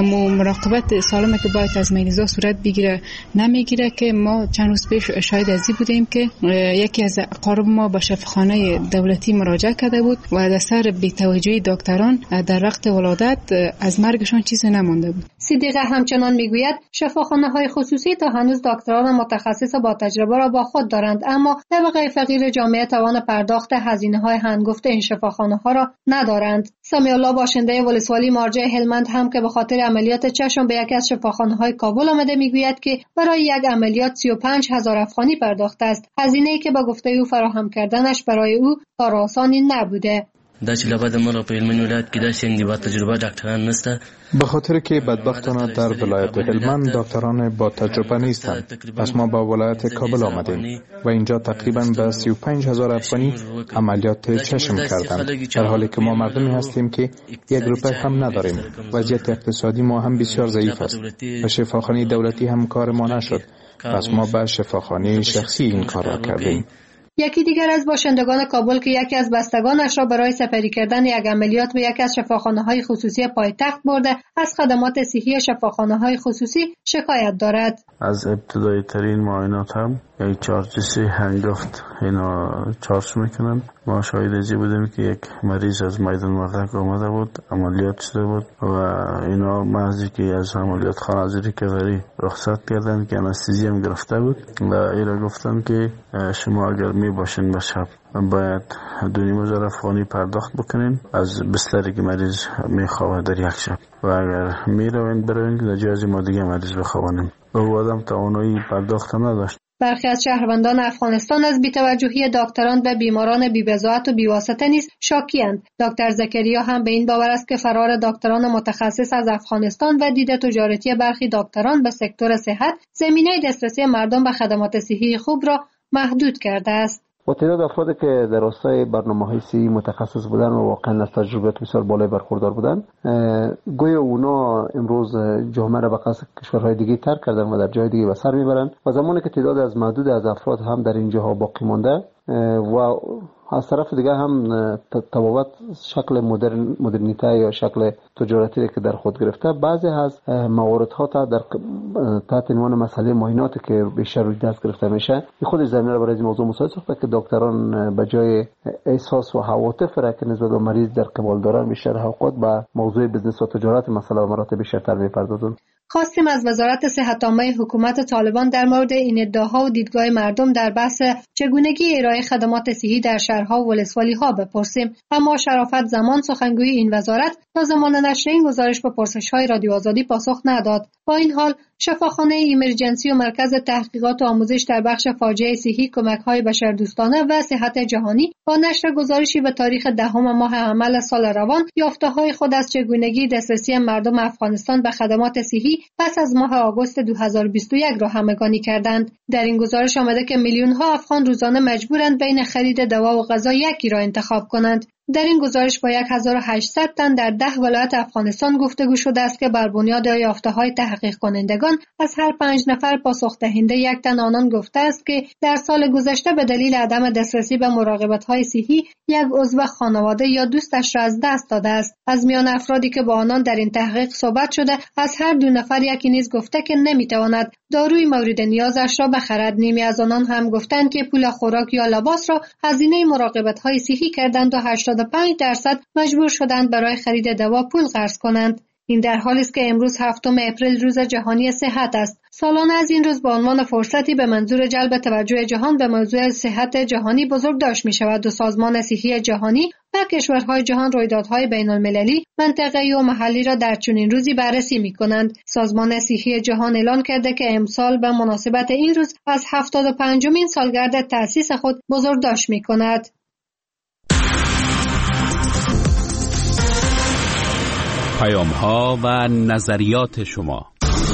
مراقبت سالمی که باید از مریضا صورت بگیره نمیگیره که ما چند روز پیش شاهد ازی بودیم که یکی از اقارب ما به شفاخانه دولتی مراجعه کرده بود و از اثر بی‌توجهی دکتران در وقت ولادت از مرگشان چیزی نمانده بود. صدیقه همچنان میگوید شفاخانه‌های خصوصی تا هنوز دکتران متخصص با تجربه را با خود دارند، اما طبقه فقیر جامعه توان پرداخت هزینه‌های هنگفت این شفاخانه‌ها را ندارند. سمی الله باشنده ولسوالی مارجع هلمند هم که به خاطر عملیات چشم به یکی از شفاخانه‌های کابل آمده میگوید که برای یک عملیات 35,000 افغانی پرداخته است، هزینه‌ای که به گفته او فراهم کردنش برای او کار آسانی نبوده. دا چې لبد مرا په هلمند ولایت کې داسې اندیبا تجربه ډاکټران نشته، به خاطر که بدبختانه در ولایت هلمند دکتران با تجربه نیستند. پس ما با ولایت کابل آمدیم و اینجا تقریبا به 35,000 افغانی عملیات چشم کردند، در حالی که ما مردمی هستیم که 1 روپیه هم نداریم. وضعیت اقتصادی ما هم بسیار ضعیف است و شفاخانه دولتی هم کار ما نشد، پس ما به شفاخانه شخصی این کار را کردیم. یکی دیگر از باشندگان کابل که یکی از بستگانش را برای سپری کردن یک عملیات به یکی از شفاخانه‌های خصوصی پایتخت برده از خدمات صحی شفاخانه‌های خصوصی شکایت دارد. از ابتدایی ترین معاینات هم یک چارجسی هنگفت اینا چارج میکنن. ما شاهد ازی بودیم که یک مریض از میدان مردک آمده بود، عملیات شده بود و اینا محضی که از عملیات خانه ریکاوری رخصت کردن که انستیزی هم گرفته بود و اینا گفتن که شما اگر می باشین به شب باید 2,500 افغانی پرداخت بکنین از بستری که مریض میخواه در یک شب و اگر می روین بروین لجاز ما دیگه مریض بخوانیم. و آدم توانایی پرداخت نداشت. برخی از شهروندان افغانستان از بی‌توجهی دکتران به بیماران بی‌بضاعت و بی‌واسطه نیز شاکی‌اند. دکتر زکریا هم به این باور است که فرار دکتران متخصص از افغانستان و دید تجارتی برخی دکتران به سکتور صحت زمینه دسترسی مردم به خدمات صحی خوب را محدود کرده است. با تعداد افرادی که در راستای برنامه‌های صحی متخصص بودن و واقعا از تجربیات بسیار بالای برخوردار بودن، گویا اونا امروز جامعه را به قصد کشورهای دیگه ترک کردن و در جای دیگه به سر میبرن و زمانی که تعداد از محدود از افراد هم در اینجاها باقی مانده و از طرف دیگه هم تبابت شکل مدرنیته یا شکل تجارتی که در خود گرفته، بعضی از مواردها تا در تحت عنوان مسئله معایناتی که بیشتر روی دست گرفته میشه، این خودش زمینه را برای این موضوع مساعد ساخته که دکتران به جای احساس و عواطف را که نسبت به مریض در قبال دارن، بیشتر اوقات به موضوع بزنس و تجارت مسئله و مراتب بیشتر میپردازند. خواستیم از وزارت صحت عامه حکومت طالبان در مورد این ادعاها و دیدگاه مردم در بحث چگونگی ارائه خدمات صحی در شهرها و ولسوالی‌ها بپرسیم، اما شرافت زمان سخنگوی این وزارت تا زمان نشر این گزارش به پرسش‌های رادیو آزادی پاسخ نداد. با این حال شفاخانه ایمرجنسی و مرکز تحقیقات و آموزش در بخش فاجعه صحی کمک‌های بشردوستانه و صحت جهانی با نشر گزارشی به تاریخ 10 ماه حمل سال روان یافته‌های خود از چگونگی دسترسی مردم افغانستان به خدمات صحی پس از ماه آگوست 2021 را همگانی کردند. در این گزارش آمده که میلیون‌ها افغان روزانه مجبورند بین خرید دوا و غذا یکی را انتخاب کنند. در این گزارش با 1800 تن در 10 ولایت افغانستان گفتگو شده است که بر بنیاد یافته‌های تحقیق کنندگان از هر 5 نفر پاسخ دهنده 1 تن آنان گفته است که در سال گذشته به دلیل عدم دسترسی به مراقبت‌های صحی یک عضو خانواده یا دوستش را از دست داده است. از میان افرادی که با آنان در این تحقیق صحبت شده، از هر 2 نفر یکی نیز گفته که نمی‌تواند داروی مورد نیازش را بخرد. نیمی از آنان هم گفتند که پول خوراک یا لباس را هزینه مراقبت‌های صحی کردند و 85% مجبور شدند برای خرید دوا پول قرض کنند. این در حالی است که امروز 7 اپریل روز جهانی صحت است. سالانه از این روز به عنوان فرصتی به منظور جلب توجه جهان به موضوع صحت جهانی بزرگداشت می شود و سازمان صحی جهانی و کشورهای جهان رویدادهای بین المللی، منطقه‌ای و محلی را در چنین روزی بررسی می کنند. سازمان صحی جهان اعلان کرده که امسال به مناسبت این روز از 75مین سالگرد تأسیس خود بزرگداشت می کند. پیام‌ها و نظریات شما.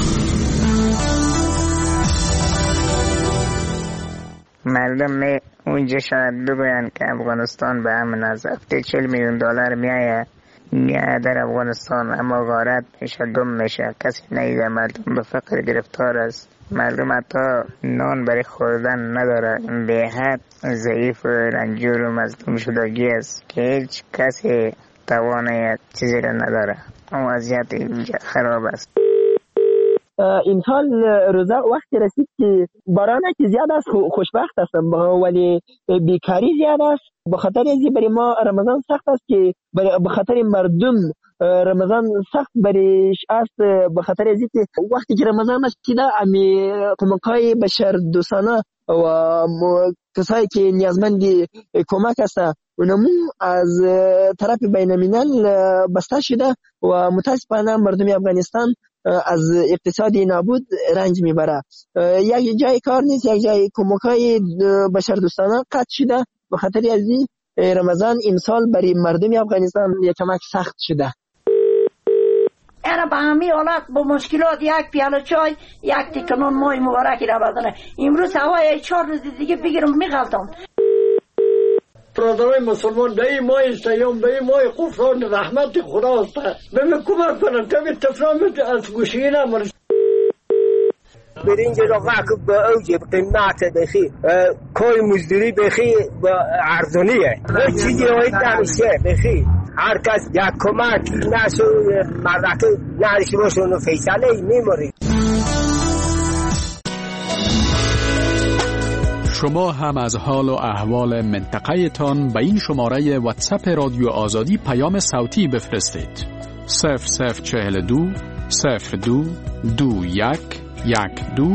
مردم اونجا شاید بگویند که افغانستان به همین از هفته 40 میلیون دلار میایه در افغانستان، اما غارت میشه، دم میشه، کسی نیده، مردم به فقر گرفتار است. مردم حتی نان برای خوردن نداره، به حد ضعیف و رنجور و مظلوم شدگی است که هیچ کسی توانه چیزی را نداره. وضعیت اینجا خراب است. این سال روزه وقتی رسید که باران که زیاد است، خوشبخت هستم، ولی بیکاری زیاد است. به خاطر ازی برای ما رمضان سخت است که به خاطر مردم رمضان سخت بریش است. به خاطر ازی که وقتی که رمضان رسیده امی کمک‌های بشردوستانه و کسایی که نیازمند کمک هستند اونمو از طرف بین الملل بسته شده و متاسفانه مردم افغانستان از اقتصادی نابود رنج میبره. یک جای کار نیست، یک جای کمک‌های بشردوستانه قطع شده. به خاطر از این رمضان این سال برای مردم افغانستان یک کمک سخت شده. اینا به همین حالت با مشکلات یک پیاله چای، یک تکنون مای مبارکی را بدنه. امروز هوای 4 روز دیگه بگیرم میغلطم. برادرای مسلمان به این ماه سیام، به این ماه غفران رحمت خداست. به من کمک کنن تا به تفرامت از گوشی نمارد. برنج را غاک به اوج قیمت بخی، کوی مزدوری بخی به ارزونیه. هیچ چیزی هایی نمیشه بخی. هر کس یک کمک نشو مردک نشو باشون و فیصله میموری. شما هم از حال و احوال منطقه تان به این شماره واتساپ رادیو آزادی پیام صوتی بفرستید. 0042 02 21 12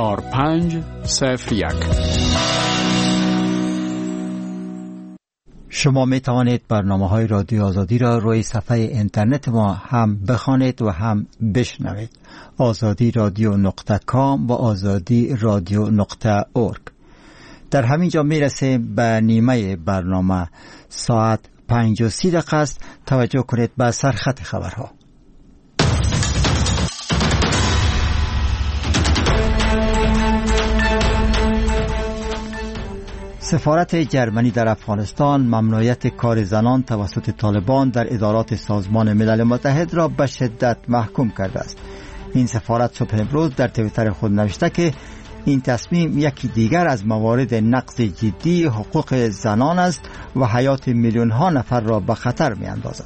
45 01. شما می توانید برنامه‌های رادیو آزادی را روی صفحه اینترنت ما هم بخوانید و هم بشنوید. azadi.com و azadi.org. در همین جا می رسیم به نیمه برنامه. ساعت 5:30 است. توجه کنید به سرخط خبرها. سفارت جرمنی در افغانستان ممنوعیت کار زنان توسط طالبان در ادارات سازمان ملل متحد را به شدت محکوم کرده است. این سفارت صبح امروز در توییتر خود نوشته که این تصمیم یکی دیگر از موارد نقض جدی حقوق زنان است و حیات میلیون ها نفر را به خطر می اندازد.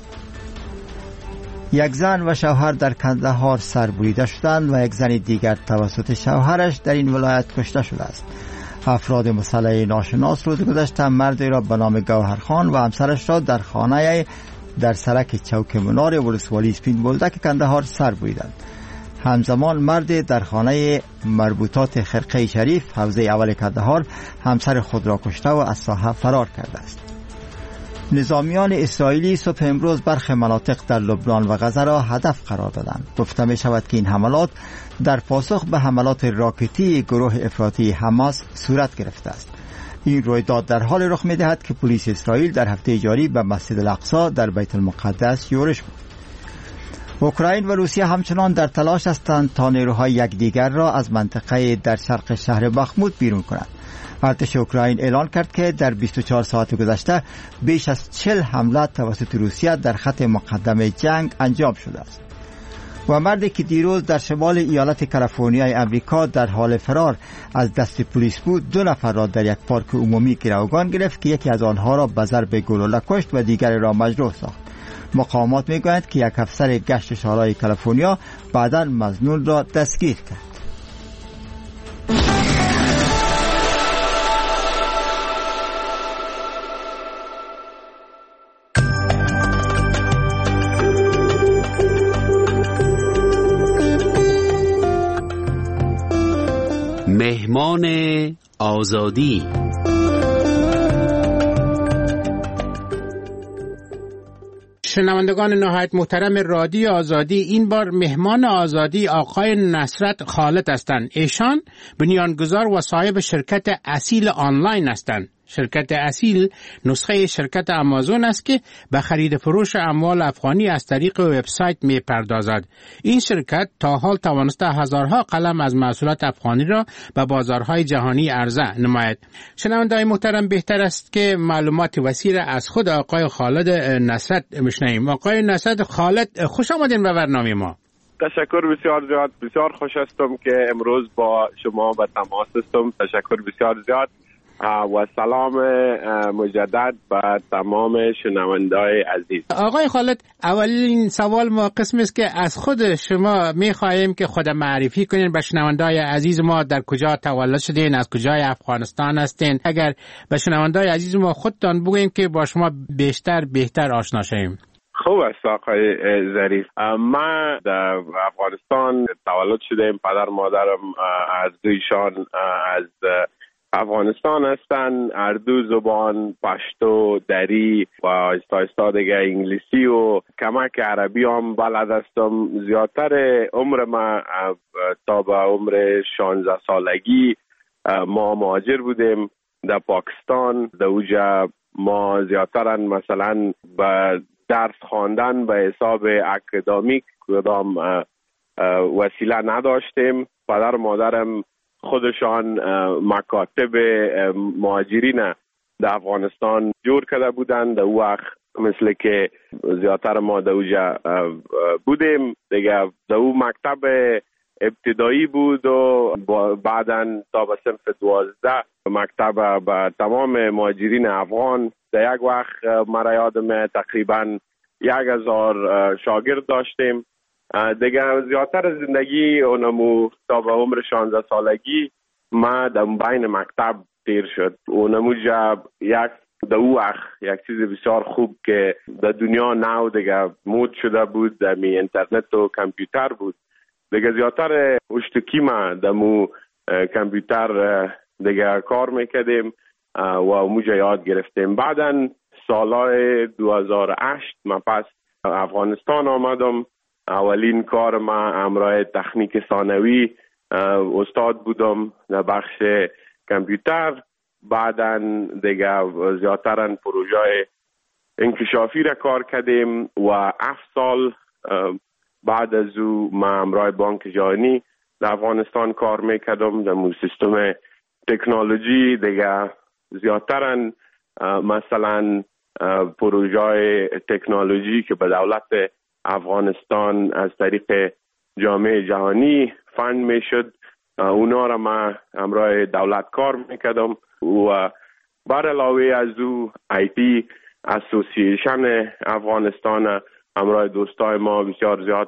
یک زن و شوهر در کندهار سربریده شدند و یک زن دیگر توسط شوهرش در این ولایت کشته شده است. افراد مسلح ناشناس روز گذشته مردی را به نام گوهرخان و همسرش را در خانه در سرک چوک منار ولسوالی اسپین بولدک کندهار سر بریدند. همزمان مرد در خانه مربوطات خرقه شریف حوزه اول کندهار همسر خود را کشته و از ساحه فرار کرده است. نظامیان اسرائیلی صبح امروز برخی مناطق در لبنان و غزه را هدف قرار دادند. گفته می شود که این حملات در پاسخ به حملات راکتی گروه افراطی حماس صورت گرفته است. این رویداد در حال رخ می دهد که پلیس اسرائیل در هفته جاری به مسجد الاقصی در بیت المقدس یورش بود. اوکراین و روسیه همچنان در تلاش هستند تا نیروهای یکدیگر را از منطقه در شرق شهر بخمود بیرون کنند. ارتش اوکراین اعلان کرد که در 24 ساعت گذشته بیش از 40 حمله توسط روسیه در خط مقدم جنگ انجام شده است. و مردی که دیروز در شمال ایالت کالیفرنیا امریکا در حال فرار از دست پلیس بود 2 نفر را در یک پارک عمومی گروگان گرفت که یکی از آنها را به ضرب گلوله کشت و دیگری را مجروح ساخت. مقامات میگویند که یک افسر گشت شهرهای کالیفرنیا بعداً مظنون را دستگیر کرد. مهمان آزادی. شنوندگان نهایت محترم رادیو آزادی، این بار مهمان آزادی آقای نصرت خالد هستند. ایشان بنیانگذار و صاحب شرکت اصیل آنلاین هستند. شرکت اصیل نسخه شرکت آمازون است که به خرید فروش اموال افغانی از طریق وبسایت می پردازد. این شرکت تا حال توانسته هزارها قلم از محصولات افغانی را به بازارهای جهانی عرضه نماید. شنوندگان محترم، بهتر است که معلومات وسیع از خود آقای خالد نصرت بشنویم. آقای نصرت خالد، خوش آمدین به برنامه ما. تشکر بسیار زیاد. بسیار خوش هستم که امروز با شما به تماس هستم. تشکر بسیار زیاد و سلام مجدد به تمام شنونده‌های عزیز. آقای خالد، اولین سوال ما قسم است که از خود شما می‌خواهیم که خود معرفی کنین به شنونده‌های عزیز ما. در کجا تولد شدین، از کجای افغانستان هستین؟ اگر به شنونده‌های عزیز ما خودتان بگوین که با شما بهتر آشنا شویم. خوب است آقای ظریف. من در افغانستان تولد شدم. پدر مادرم از دویشان از افغانستان هستن. هر دو زبان، پشتو، دری و آهسته دیگه انگلیسی و کمک عربی هم بلد هستم. زیادتر عمر ما تا به عمر 16 سالگی ما مهاجر بودیم در پاکستان. در اوجا ما زیادتر مثلا به درس خواندن به حساب اکادمیک کدام وسیله نداشتیم. پدر مادرم خودشان مکاتب مهاجرین در افغانستان جور کرده بودند. در وقت مثل که زیادتر ما در اوجا بودیم دیگه. در او مکتب ابتدایی بود و بعداً تا به صنف 12 مکتب به تمام مهاجرین افغان. در یک وقت مرا یادم تقریباً 1000 شاگرد داشتیم دیگه. زیادتر زندگی اونمو تا به عمر 16 سالگی ما در بین مکتب تیر شد. اونمو جا در او وقت یک چیز بسیار خوب که در دنیا نو دیگه مود شده بود، در اینترنت و کامپیوتر بود دیگه. زیادتر اشتکی ما در مو کامپیوتر دیگه کار میکردیم و موجا یاد گرفتیم. بعدن سالهای 2008 من پس افغانستان آمدم. اولین کار من همراه تکنیک ثانوی استاد بودم در بخش کامپیوتر. بعداً دیگه زیادترن پروژه انکشافی را کار کردیم و 7 سال بعد از او من همراه بانک جهانی در افغانستان کار میکردم در سیستم تکنولوژی. دیگه زیادترن مثلا پروژه تکنولوژی که به دولت افغانستان از طریق جامعه جهانی فند میشد، اونا را من همراه دولت کار میکردم و بر علاوه از او IT اسوسییشن افغانستان همراه دوستای ما بسیار زیاد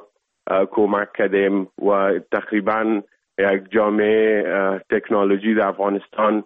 کمک کردیم و تقریبا یک جامعه تکنولوژی در افغانستان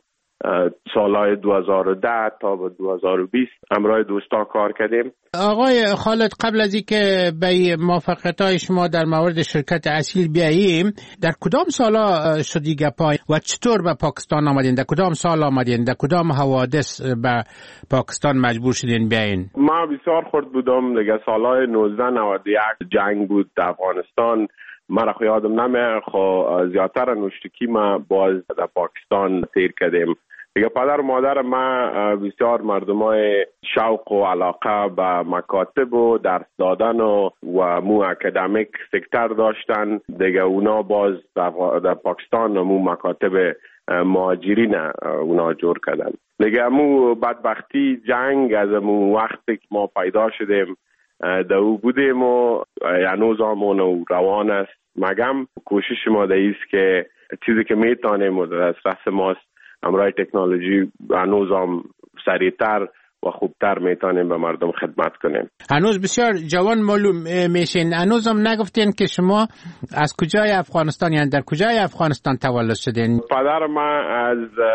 سالهای 2010 تا به 2020 همراه دوستا کار کردیم. آقای خالد، قبل از اینکه به موفقیت‌های شما در مورد شرکت اصیل بیاییم، در کدام سالا شدی گپای و چطور به پاکستان آمدین؟ در کدام سال آمدین؟ در کدام حوادث به پاکستان مجبور شدین بیاین؟ ما بسیار خرد بودم دیگه. سالهای 1991 جنگ بود در افغانستان. من خو یادم نمیاد، خو زیادتر نوشتکی ما باز در پاکستان تیر کردیم. دیگه پدر و مادر ما بسیار مردمای شوق و علاقه به مکاتب و درس دادن و مو اکادمیک سکتر داشتن. دیگه اونا باز در پاکستان مو مکاتب مهاجرین اونا جور کردن. دیگه مو بدبختی جنگ از مو وقتی که ما پیدا شدیم در او بودیم و هنوز همون روان است. مگم کوشش ما است که چیزی که میتونیم و در دسترس ماست همراه تکنولوژی هنوز هم سریعتر و خوبتر میتونیم به مردم خدمت کنیم. هنوز بسیار جوان معلوم میشین. هنوز هم نگفتین که شما از کجای افغانستان، یعنی در کجای افغانستان تولد شدین؟ پدر من از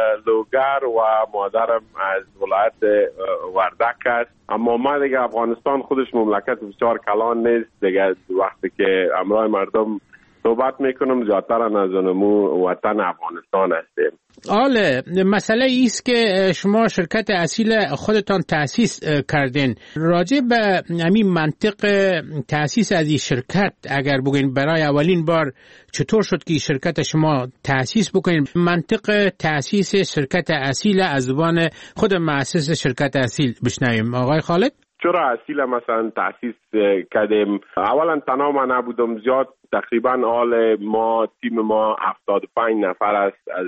لوگر و مادرم از ولایت وردک است. اما ما دیگه افغانستان خودش مملکت بسیار کلان نیست دیگه. وقتی که همراه مردم صحبت میکنم زیادتر از اونمو وطن افغانستان هستیم. آله، مسئله ایست که شما شرکت اصیل خودتان تأسیس کردین. راجع به همین منطق تأسیس از این شرکت اگر بگین برای اولین بار چطور شد که شرکت شما تأسیس بکنین؟ منطق تأسیس شرکت اصیل از زبان خود مؤسس شرکت اصیل بشنویم. آقای خالد؟ چرا اصیل مثلا تأسیس کردیم؟ اولا تنها من نبودم، زیاد تقریبا حال ما تیم ما 75 نفر است از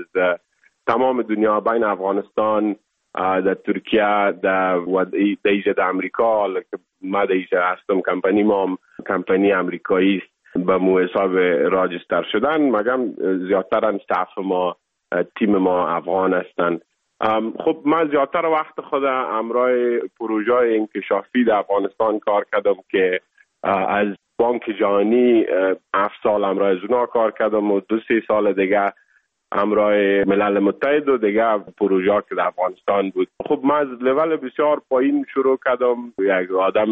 تمام دنیا، بین افغانستان، در ترکیه، در ایجا در امریکا. ما در ایجا هستم، کمپانی ما کمپانی امریکایی است به مو حساب راجستر شدن. مگم زیادتر استاف ما تیم ما افغان هستند. خب من زیادتر وقت خود همراه پروژه انکشافی در افغانستان کار کردم که از بانک جهانی 7 سال همراه اونا کار کردم و 2-3 سال دیگه همراه ملل متحد و دیگه پروژه که در افغانستان بود. خب من از لول بسیار پایین شروع کردم، یک آدم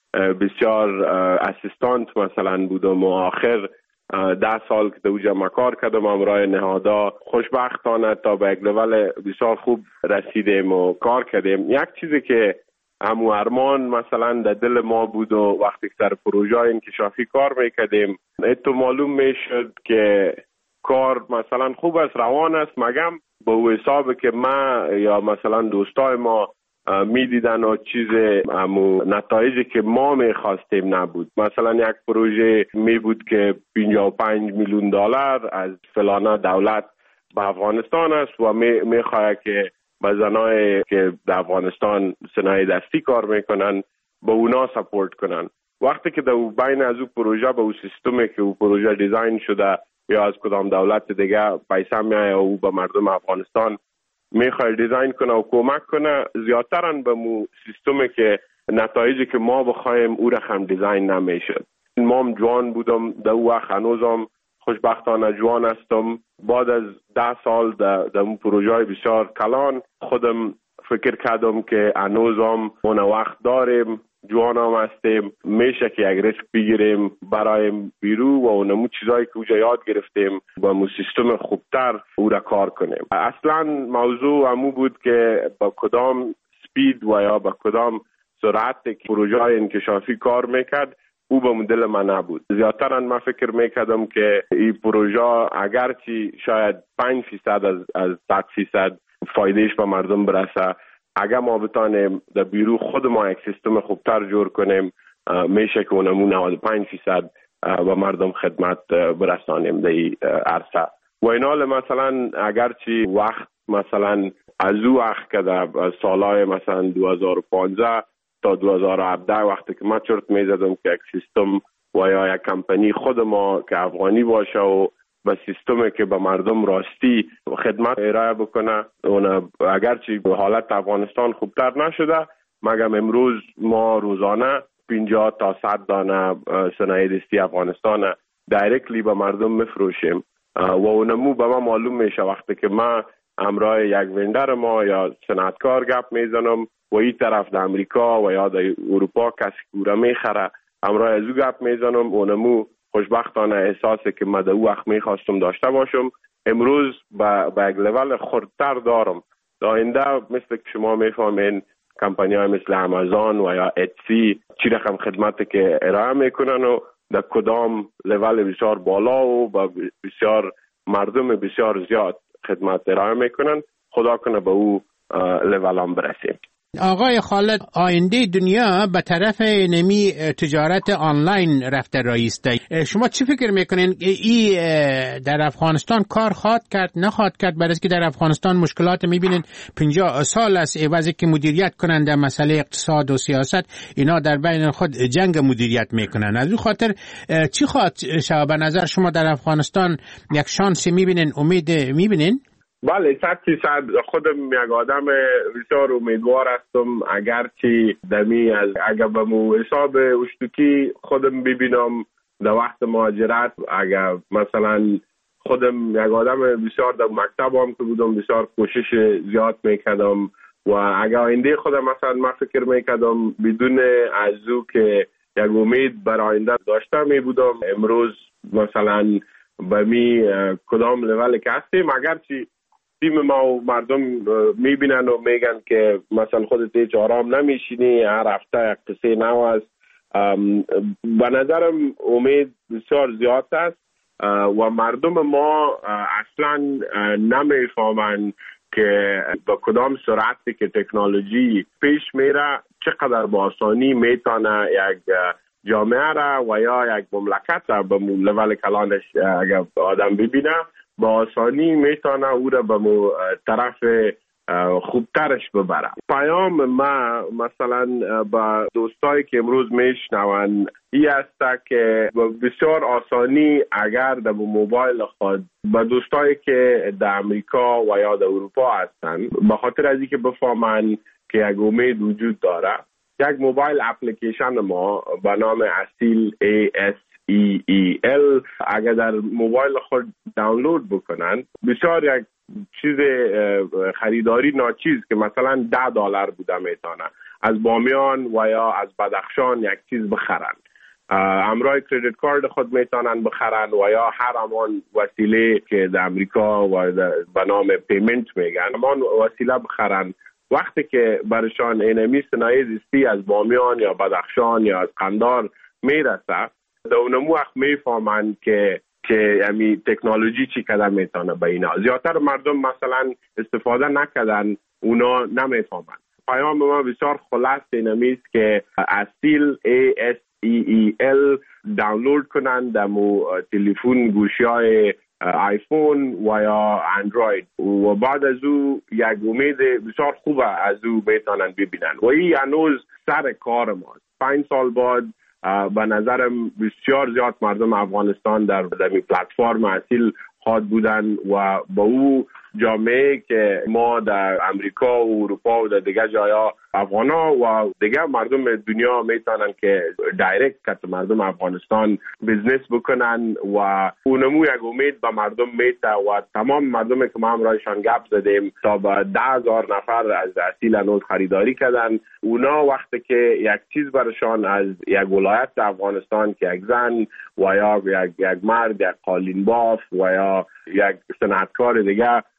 بسیار اسیستانت مثلا بودم و آخر 10 سال که دوجا ما کار کردم همراه نهادا. خوشبختانه تا به یک لول بسیار خوب رسیدیم و کار کردیم. یک چیزی که همو ارمان مثلا در دل ما بود و وقتی که سر پروژه انکشافی کار میکردیم تو معلوم میشد که کار مثلا خوب است، روان است، مگم به حساب که ما یا مثلا دوستای ما میدیدن و چیز همو نتایجی که ما میخواستیم نبود. مثلا یک پروژه می بود که 55 میلیون دلار از فلانه دولت به افغانستان است و میخواد که به زنای که در افغانستان صنایع دستی کار میکنن به اونا سپورت کنن. وقتی که در بین از او پروژه به او سیستمی که او پروژه دیزاین شده یا از کدام دولت دیگه پیسه میایه و او به مردم افغانستان میخواد دیزاین کنه و کمک کنه، زیادترن به مو سیستمی که نتایجی که ما بخوایم او را هم دیزاین نمیشد. ما هم جوان بودم در اون وقت، هنوزم خوشبختانه جوان هستم. بعد از 10 سال در اون پروژه بسیار کلان خودم فکر کردم که هنوزم اون وقت داریم، جوان هم هستیم، میشه که یک ریسک بگیریم برای بیرو و اونمو چیزایی که اوجا یاد گرفتیم با مو سیستم خوبتر او را کار کنیم. اصلا موضوع همو بود که با کدام سپید و یا به کدام سرعت که پروژه انکشافی کار میکرد او به مدل من نبود. زیادتر من فکر میکردم که این پروژه اگرچه شاید 5% از 100% فایدهش به مردم برسه، اگر ما بتانیم در بیرو خود ما یک سیستم خوبتر جور کنیم میشه که اونمون 95% به مردم خدمت برسانیم در این عرصه. و این حال مثلا اگرچه وقت مثلا از او وقت که در سالهای مثلا 2015 تا 2017 وقتی که من چرت میزدم که یک سیستم و یا یک کمپانی خود ما که افغانی باشه و به سیستمی که به مردم راستی خدمت ارائه بکنه، اون اگرچه حالت افغانستان خوبتر نشده مگر امروز ما روزانه 50 تا 100 دانه صنایع دستی افغانستان دایرکتلی به مردم میفروشیم و اونمو به ما معلوم میشه وقتی که ما همراه یک وندر ما یا صنعتکار گپ میزنم و این طرف در امریکا و یا در اروپا کسی که میخره همراه از او گپ میزنم، اونمو خوشبختانه احساسی که من در او وقت میخواستم داشته باشم امروز به یک لول خردتر دارم. در آینده مثل که شما میفهمین کمپانی های مثل امازون و یا اتسی چی رقم خدمتی که ارائه میکنن و در کدام لول بسیار بالا و با بسیار مردم بسیار زیاد خدمت ارائه میکنن، خدا کنه به او لول هم برسیم. آقای خالد، آینده دنیا به طرف نمی تجارت آنلاین رفته رایسته. شما چی فکر میکنین ای در افغانستان کار خواهد کرد نخواهد کرد؟ برای که در افغانستان مشکلات میبینین 50 سال است عوضی که مدیریت کنن در مسئله اقتصاد و سیاست اینا در بین خود جنگ مدیریت میکنن. از این خاطر چی خواهد شما به نظر شما در افغانستان یک شانسی میبینین، امید میبینین؟ بله 100% خودم یک آدم بسیار امیدوار هستم اگرچه دمی از اگر به مو حساب اشتوکی خودم ببینم در وقت مهاجرت اگر مثلا خودم یک آدم بسیار در مکتب هم که بودم بسیار کوشش زیاد میکردم و اگر آینده خودم مثلا من فکر میکردم بدون از او که یک امید برای آینده داشته می بودم امروز مثلا به می کدام لول که هستیم اگرچه تیم ما و مردم میبینن و میگن که مثلا خودت هیچ آرام نمیشینی، هر هفته یک قصه نو است. به نظرم امید بسیار زیاد است و مردم ما اصلا نمیفهمن که با کدام سرعتی که تکنولوژی پیش میره چقدر با آسانی میتونه یک جامعه را و یا یک مملکت را به لول کلانش اگر آدم ببینه با آسانی میتونه او را به طرف خوبترش ببره. پیام ما مثلا با دوستایی که امروز میشنون این است که بسیار آسانی اگر در موبایل خود با دوستایی که در امریکا و یا در اروپا هستن به خاطر از اینکه بفهمن که یک امید وجود داره یک موبایل اپلیکیشن ما به نام اسیل ASEEL اگر در موبایل خود دانلود بکنن بسیار یک چیز خریداری ناچیز که مثلا $10 بوده میتونه از بامیان و یا از بدخشان یک چیز بخرن، همراه کریدیت کارت خود میتونن بخرن و یا هر همان وسیله که در امریکا و به نام پیمنت میگن همان وسیله بخرن. وقتی که برشان اینمی صنایع دستی از بامیان یا بدخشان یا از قندار میرسه در اونمو وقت میفهمن که یعنی تکنولوژی چی کدام میتونه به اینا. زیادتر مردم مثلا استفاده نکردن اونا نمیفهمن. پیام ما بسیار خلاص اینمی است که اسیل ASEEL دانلود کنن در تلفن گوشی‌های آیفون و یا اندروید و بعد از او یک امید بسیار خوبه از او میتونن ببینن و این هنوز سر کار ماست. 5 سال بعد به نظرم بسیار زیاد مردم افغانستان در پلتفرم اسیل خواهد بودن و با او جامعه که ما در امریکا و اروپا و در دیگه جایا افغانا و دیگه مردم دنیا میتونن که دایرکت که مردم افغانستان بزنس بکنن و اونمو یک امید به مردم میته و تمام مردمی که ما همراهشان گپ زدیم تا به 10,000 نفر از اسیل هنوز خریداری کردن. اونا وقتی که یک چیز برشان از یک ولایت افغانستان که یک زن و یا یک مرد یک قالین باف و یا یک صنعتکار دیگه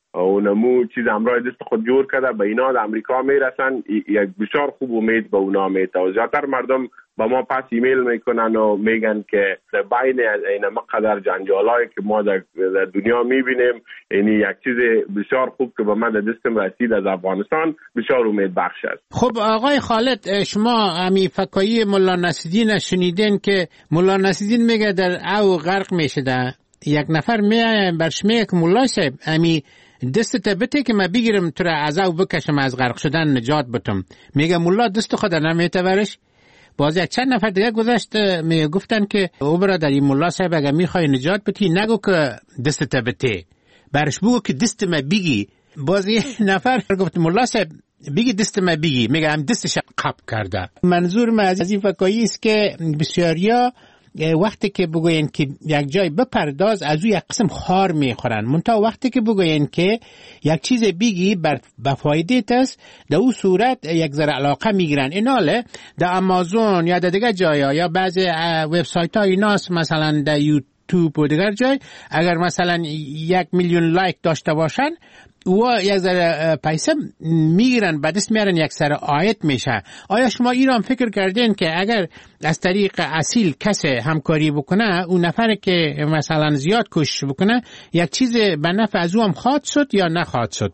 اونمو چیز امرای دست خود جور کرده به اینا در امریکا میرسن. یک بسیار خوب امید به اونا میده. زیادتر مردم با ما پس ایمیل میکنن و میگن که بین این مقدر جنجالایی که ما در دنیا میبینیم یعنی یک چیز بسیار خوب که به من در دستم رسید از افغانستان بسیار امید بخش است. خب آقای خالد، شما امی فکایی مولا نصیرالدین شنیدین که مولا نصیرالدین میگه در او غرق میشه. ده یک نفر میگه برش میگه که مولا صاحب امی دست بته که من بگیرم تو را از او بکشم از غرق شدن نجات بتم. میگه مولا دست خود نمیته برش. باز یک چند نفر دیگه گذشت میگفتن که او برادر این مولا صاحب اگر میخوای نجات بتی نگو که دست بته، برش بگو که دست ما بگی. باز یه نفر گفت مولا صاحب بگی دست ما بگی، میگه هم دستش قب کرده. منظور من از این فکایی است که بسیاریا وقتی که بگوین که یک جای بپرداز از او یک قسم خار میخورن، منتها وقتی که بگوین که یک چیز بگی به فایده است در او صورت یک ذره علاقه میگیرن. ایناله در امازون یا در دیگر جایا یا بعضی وبسایت ها ایناست، مثلا در یوتیوب و دیگر جای اگر مثلا 1,000,000 لایک داشته باشن و یک ذره پیسه میگیرن، بعد دست میارن یک سر آیت میشه. آیا شما ایران فکر کردین که اگر از طریق اصیل کسی همکاری بکنه اون نفر که مثلا زیاد کوشش بکنه یک چیز به نفع از او هم خواهد شد یا نخواهد شد؟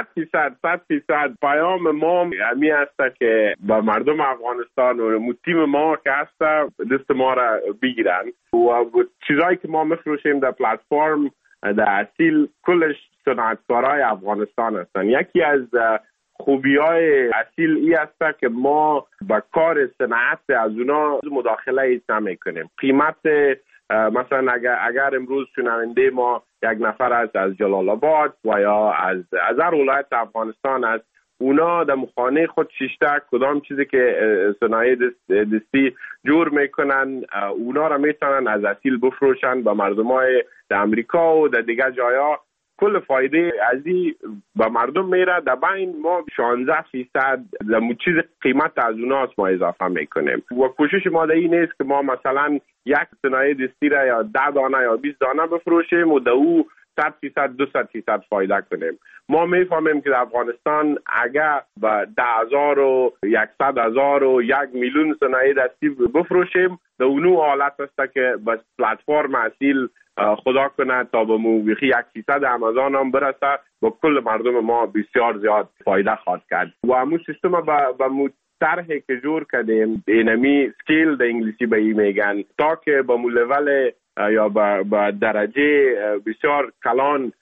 100% پیام ما همی است که با مردم افغانستان و تیم ما که هست دست ما را بگیرن و چیزایی که ما میفروشیم در پلتفرم در اصیل کلش صنعتکارای افغانستان هستن. یکی از خوبی‌های اصیل ای است که ما با کار صنعت از اونا مداخله ایست نمی‌کنیم. قیمت مثلا اگر امروز شنونده ما یک نفر است از جلال آباد و یا از هر ولایت افغانستان است، اونا در خانه خود شیشته کدام چیزی که صنایع دستی جور میکنن اونا را میتونن از اصیل بفروشن به مردمای در امریکا و در دیگر جایا. کل فایده ازی به مردم میره. در بین ما 16% در چیز قیمت از اوناست ما اضافه میکنیم و کوشش ما در این نیست که ما مثلا یک صنایع دستی را یا 10 دانه یا 20 دانه بفروشیم و در او 100%-200% فایده کنیم. ما میفهمیم که در افغانستان اگر به 10,000 و 100,000 و 1,000,000 صنایع دستی بفروشیم در اونو حالت است که بس پلتفرم اصیل خدا کنه تا به موقعی 100 امازون هم برسه با کل مردم ما بسیار زیاد فایده خواهد کرد. و همون سیستم به طرحی که جور کردیم اینمی سکیل در انگلیسی به این میگن تا که به مولول یا به درجه بسیار کلان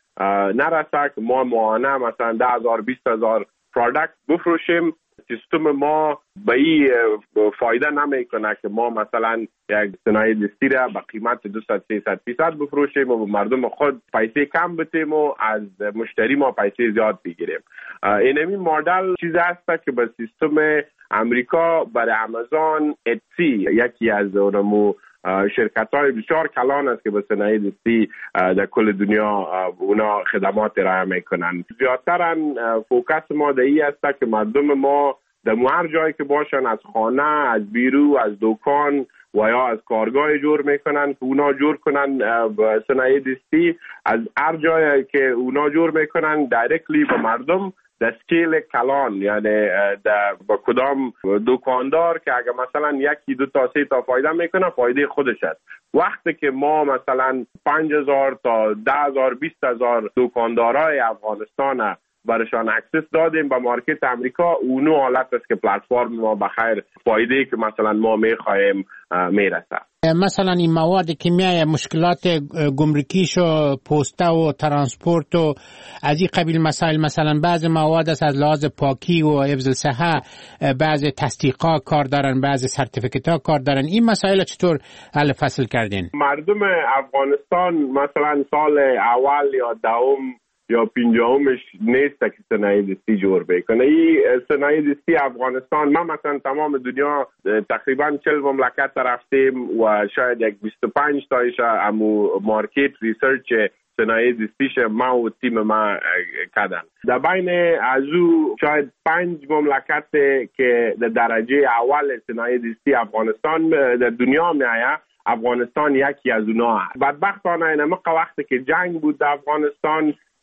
نرسه که ما ماهانه مثلا 10,000 20,000 پروداکت بفروشیم. سیستم ما به این فایده نمیکنه که ما مثلا یک صنایع دستی را به قیمت 200-300% بفروشیم و مردم خود پیسه کم بتیم و از مشتری ما پیسه زیاد بگیریم. اینمی مدل چیز است که به سیستم امریکا برای امازون، اتسی یکی از اونمو شرکت های بسیار کلان است که به صنایع دستی در کل دنیا اونا خدمات ارائه میکنن. زیادتر فوکس ما در این است که مردم ما در هر جایی که باشن از خانه، از بیرو، از دکان و یا از کارگاه جور میکنن که اونا جور کنن به صنایع دستی. از هر جایی که اونا جور میکنن دایرکتلی به مردم در سکیل کلان، یعنی با کدام دکاندار که اگر مثلا 1 2 تا 3 تا فایده میکنه فایده خودش است. وقتی که ما مثلا 5,000 تا 10,000 20,000 دکاندارای افغانستان برشان اکسس دادیم به مارکت امریکا، اونو حالت است که پلتفرم ما بخیر فایده که مثلا ما میخوایم میرسه. مثلا این مواد کیمیایی مشکلات گمرکیش و پسته و ترانسپورت و از این قبیل مسائل، مثلا بعض مواد از لحاظ پاکی و حفظ صحه بعض تصدیقات کار دارن، بعض سرتیفیکت‌ها کار دارن. این مسائل چطور حل فصل کردین؟ مردم افغانستان مثلا سال اول یا دوم یا 50مش نیست که صنایع دستی جور بکنه. این صنایع دستی افغانستان، ما مثلا تمام دنیا تقریبا 40 مملکت رفتیم و شاید یک 25 تایش امو مارکت ریسرچ صنایع دستیش ما و تیم ما کردن. در بین از او شاید 5 مملکت که در درجه اول صنایع دستی افغانستان در دنیا میآید، افغانستان یکی از اونها. بدبختانه اینم وقتی که جنگ بود در افغانستان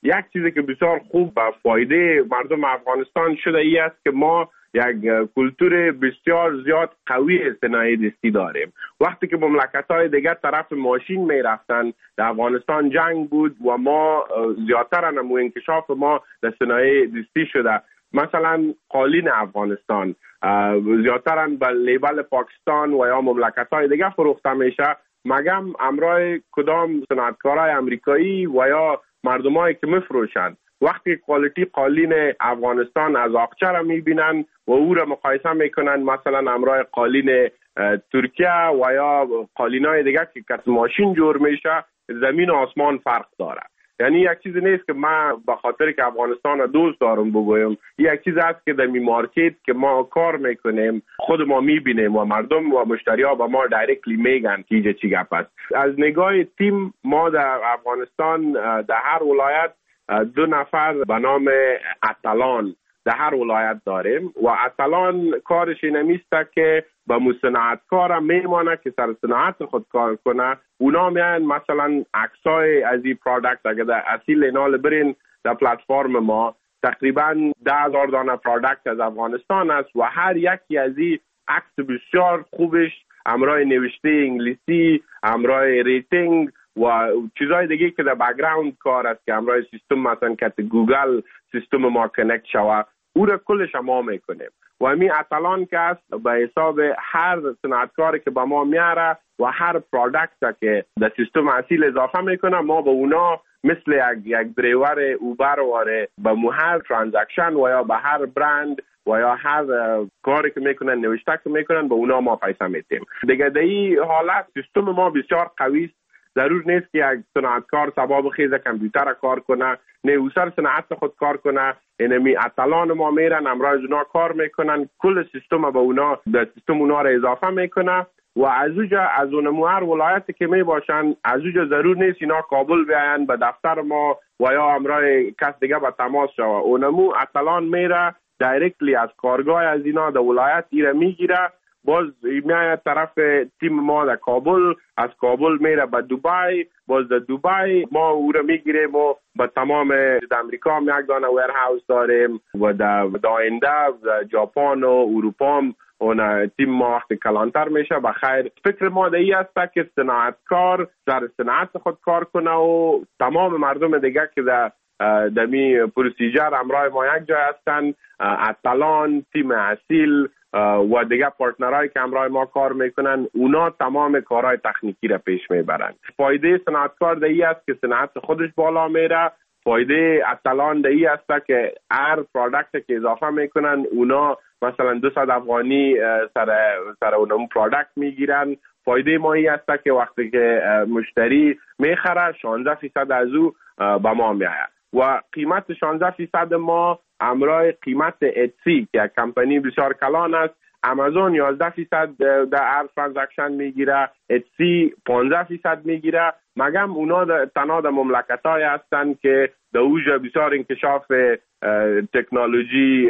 یک چیزی که بسیار خوب و فایده مردم افغانستان شده ای است که ما یک کلتور بسیار زیاد قوی صنایع دستی داریم. وقتی که مملکت‌های دیگر طرف ماشین می رفتن، در افغانستان جنگ بود و ما زیادتر نمو انکشاف ما در صنایع دستی شده. مثلا قالین افغانستان زیادتر به لیبل پاکستان و یا مملکت‌های دیگر فروخته میشه، مگم امرای کدام صنعتکارای امریکایی و یا مردمایی که میفروشند. وقتی کوالیتی قالین افغانستان از آقچه را میبینن و او را مقایسه میکنن مثلا امرای قالین ترکیه و یا قالینای دیگه که کس ماشین جور میشه، زمین و آسمان فرق داره. یعنی یک چیز نیست که من به خاطر که افغانستان دوست دارم بگویم، یک چیز است که در می مارکت که ما کار میکنیم خود ما میبینیم و مردم و مشتری‌ها به ما دایرکتلی میگن که اینجا چی گپ است. از نگاه تیم ما در افغانستان در هر ولایت 2 نفر به نام اتلان در هر ولایت داریم و اتلان کارش اینمیسته که به مصنعتکار میمانه که سر صنعت خود کار کنه. اونا میان مثلا عکسای از این پروداکت اگر در اصیل اینال برین در پلتفرم ما تقریبا 10,000 دانه پروداکت از افغانستان است و هر یکی از این عکس بسیار خوبش امرای نوشته انگلیسی، امرای ریتینگ و چیزای دیگه که در بک‌گراند کار است که امرای سیستم مثلا که گوگل سیستم ما کانکت شوه او را کلش ما میکنیم و همین اتلان که است به حساب هر صنعتکاری که به ما میاره و هر پروداکت که در سیستم اصیل اضافه میکنه ما به اونا مثل یک دریور اوبر واره به هر ترانزکشن و یا به هر برند و یا هر کاری که میکنن نوشته که میکنن به اونا ما پیسه میدیم. دیگه در این حالت سیستم ما بسیار قوی است. ضرور نیست که یک صنعتکار سبا بخیزه کامپیوتر کار کنه، نه او سر صنعت خود کار کنه. اینمی اتلان ما میرن امروز اونا کار میکنن، کل سیستم به اونا در سیستم اونا را اضافه میکنه و از اونجا از اونمو هر ولایتی که می باشن از اونجا ضرور نیست اینا کابل بیاین به دفتر ما و یا امرای کس دیگه به تماس شوه. اونمو اتلان میره دایرکتلی از کارگاه از اینا در ولایت ایره میگیره، باز میاد طرف تیم ما در کابل، از کابل میره به دبی، باز در دبی ما او را میگیریم و به تمام امریکا هم یک دانه ویرهاوس داریم و در آینده ژاپن و اروپا هم اون تیم ما وقتی کلانتر میشه. بخیر فکر ما در این است که صنعتکار در صنعت خود کار کنه و تمام مردم دیگه که در می پروسیجر امرای ما یک جای هستن، اتلان، تیم اصیل و دیگه پارتنرهایی که همراه ما کار میکنن اونا تمام کارهای تکنیکی را پیش میبرن. فایده صنعتکار در این است که صنعت خودش بالا میره. فایده اتلان در این است که هر پروداکت که اضافه میکنن اونا مثلا 200 افغانی سر اون پروداکت میگیرن. فایده ما این است که وقتی که مشتری میخره 16% از او به ما میآید و قیمت 16% ما امرای قیمت اتسی که کمپانی بسیار کلان است. امازون 11% در هر ترانزکشن میگیره، اتسی 15% میگیره، مگم اونا تنها در مملکت‌های هستن که در اوجه بسیار انکشاف تکنولوژی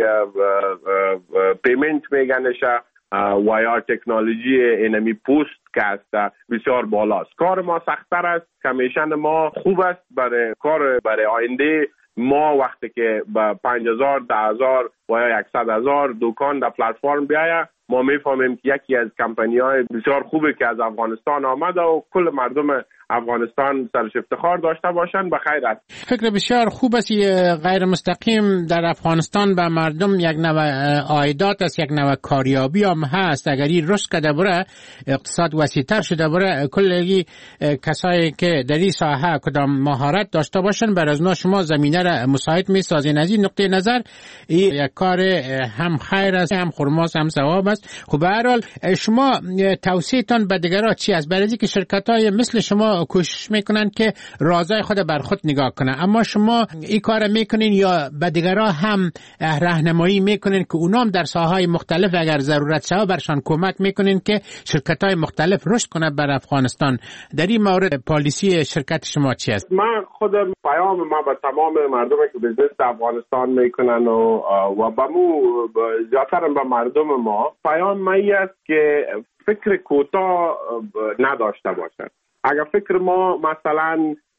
پیمنت میگنشه و یا تکنولوژی اینمی پوست که است بسیار بالاست. کار ما سخت‌تر است، کمیشن ما خوب است برای آینده. ما وقتی که با 5,000 10,000 و یا 100,000 دکان در پلتفرم بیاید ما میفهمیم که یکی از کمپانی‌های بسیار خوبه که از افغانستان آمده و کل مردم افغانستان سرش افتخار داشته باشند. بخیر است. فکر بسیار خوب است. غیر مستقیم در افغانستان به مردم یک نوع عایدات است، یک نوع کاریابی هم هست. اگر این رشد کرده بره اقتصاد وسیع‌تر شده بره کلی کسایی که در این ساحه کدام مهارت داشته باشن بر از شما زمینه را مساعد می‌سازین. از این نقطه نظر این یک کار هم خیر است، هم خرماس، هم ثواب است. خب به هر حال شما توصیه‌تان به دیگران چی است؟ برای اینکه شرکت‌های مثل شما کوشش میکنن که رازای خود بر خود نگاه کنن، اما شما این کار میکنین یا به دیگران هم راهنمایی میکنین که اونام در ساحه‌های مختلف اگر ضرورت شود برشان کمک میکنین که شرکت‌های مختلف رشد کنه بر افغانستان. در این مورد پالیسی شرکت شما چی است؟ من خودم پیام ما به تمام مردمی که بزنس افغانستان میکنن و با مو زیادتر به مردم ما پیام ما است که فکر کوتاه نداشته باشند. اگر فکر ما مثلا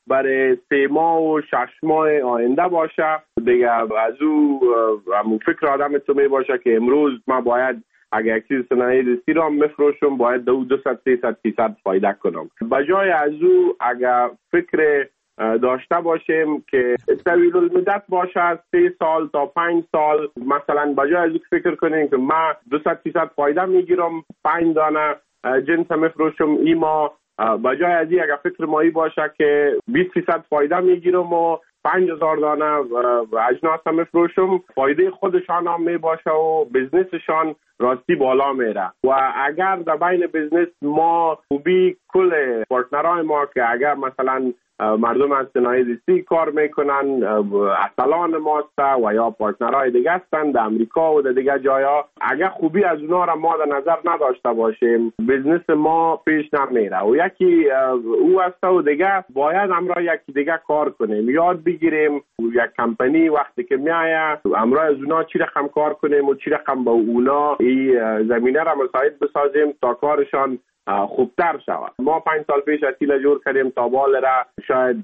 برای 3 ماه و 6 ماه آینده باشه. دیگه از او همون فکر آدم تو می باشه که امروز من باید اگر یک چیز صنایع دستی را میفروشم باید 200-300% فایده کنم. بجای از او اگر فکر داشته باشیم که طویل المدت باشه 3 سال تا 5 سال، مثلا بجای از او فکر کنیم که من 200% فایده میگیرم 5 دانه جنس میفروشم این ماه، بجای از این اگر فکر مایی باشه که 20% فایده میگیرم و 5000 دانه اجناس هم میفروشم، فایده خودشان هم میباشه و بزنسشان راستی بالا میره. و اگر در بین بزنس ما خوبی کل پارتنرهای ما که اگر مثلا مردم از صنایع دستی کار میکنن، اصلان ماست و یا پارتنرهای دیگه هستن در امریکا و در دیگه جایا، اگر خوبی از اونا را ما در نظر نداشته باشیم بزنس ما پیش نمیره. و یکی او هست و دیگه باید همراه یکی دیگه کار کنیم، یاد بگیریم یک کمپانی وقتی که میایه همراه از اونا چی رقم کار کنیم و چی رقم با اونا این زمینه را مساعد بسازیم تا کارشان خوبتر شود. ما 5 سال پیش اصیل جور کردیم تا بال را شاید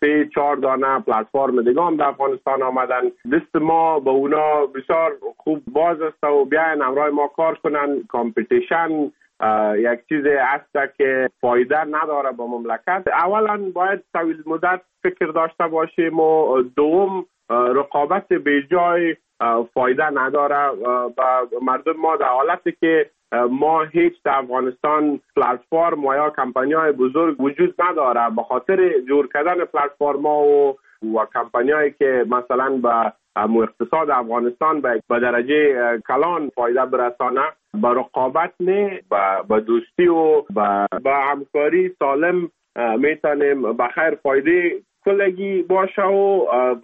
3-4 دانه پلتفرم دیگه هم در افغانستان آمدن، دست ما با اونا بسیار خوب باز است و بیاین همراه ما کار کنن. کامپیتیشن یک چیز است که فایده نداره با مملکت. اولا باید طویل مدت فکر داشته باشیم و دوم رقابت بیجای فایده نداره. و مردم ما در حالتی که ما هیچ در افغانستان پلتفرم و یا کمپانی‌های بزرگ وجود نداره، به خاطر جور کردن پلتفرم‌ها و کمپانی‌هایی که مثلا به اقتصاد افغانستان به درجه کلان فایده برسانه، به رقابت نه، به دوستی و به همکاری سالم میتونیم به خیر فایده کلگی باشه و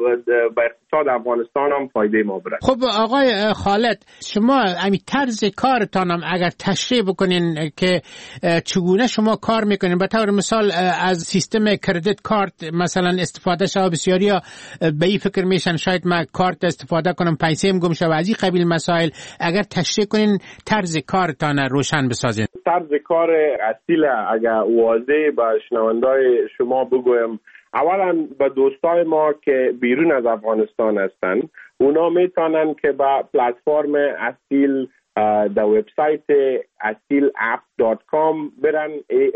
به اقتصاد افغانستان هم فایده ما برد. خب آقای خالد، شما امی طرز کارتان هم اگر تشریح بکنین که چگونه شما کار میکنین، به طور مثال از سیستم کردیت کارت مثلا استفاده شده، بسیاری ها به این فکر میشن شاید من کارت استفاده کنم پیسیم گم شه و از این قبیل مسائل، اگر تشریح کنین طرز کارتان روشن بسازین. طرز کار اصیل اگر واضح به شنوندای شما بگویم، اولا به دوستای ما که بیرون از افغانستان هستن اونا میتونن که با پلتفرم اصیل در وبسایت asilapp.com برن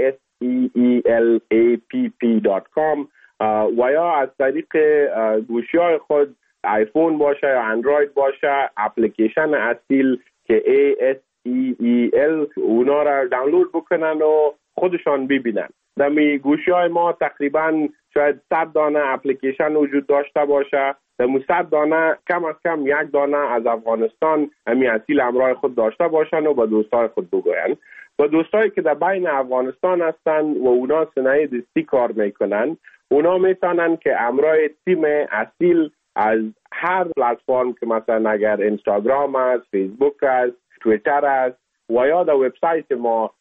ASEELAPP.com و یا از طریق گوشی‌های خود آیفون باشه یا اندروید باشه اپلیکیشن اصیل که ASEEL اونا را دانلود بکنن و خودشان ببینن. در می گوشی‌های ما تقریباً شاید 100 دانه اپلیکیشن وجود داشته باشه، در 100 دانه کم از کم 1 دانه از افغانستان امی اصیل همراه خود داشته باشن و با دوستای خود بگوین. با دوستایی که در بین افغانستان هستن و اونا صنایع دستی کار میکنن، اونا میتونن که همراه تیم اصیل از هر پلتفرم که مثلا اگر اینستاگرام است، فیسبوک است، توییتر است و یا در وبسایت ما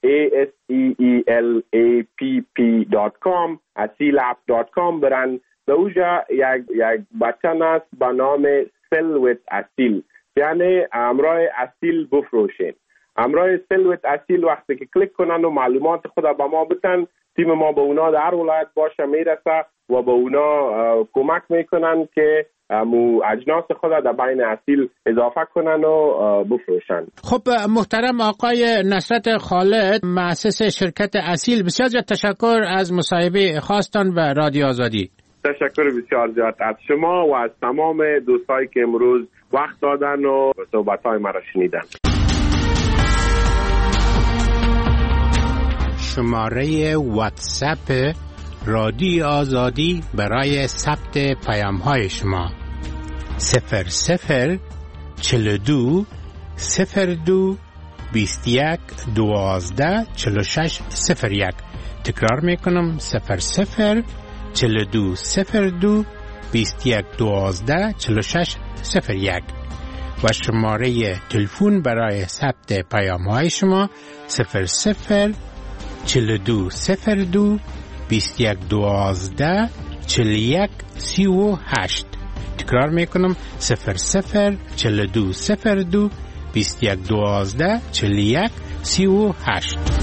ASEELAPP.com asilapp.com برن. در اوجا یک بچن است به نام سل ویت اصیل، یعنی همراه اصیل بفروشین. همراه سل ویت اصیل وقتی که کلیک کنن و معلومات خود به ما بتن، تیم ما به اونا در هر ولایت باشه میرسه و به اونا کمک میکنن که اجناس خود در بین اصیل اضافه کنن و بفروشن. خب محترم آقای نصرت خالد، مؤسس شرکت اصیل، بسیار زیاد تشکر از مصاحبه خاصتان به رادیو آزادی. تشکر بسیار زیاد از شما و از تمام دوستایی که امروز وقت دادن و صحبت‌های مرا شنیدن. شماره واتساپ رادیو آزادی برای ثبت پیام‌های شما 0042 02 21 12 46 01. تکرار میکنم 0042 02 21 12 46 01 و شماره تلفن برای ثبت پیام‌های شما 0042 02 21 12 41 38. تکرار میکنم 0042 02 21 12 41 38.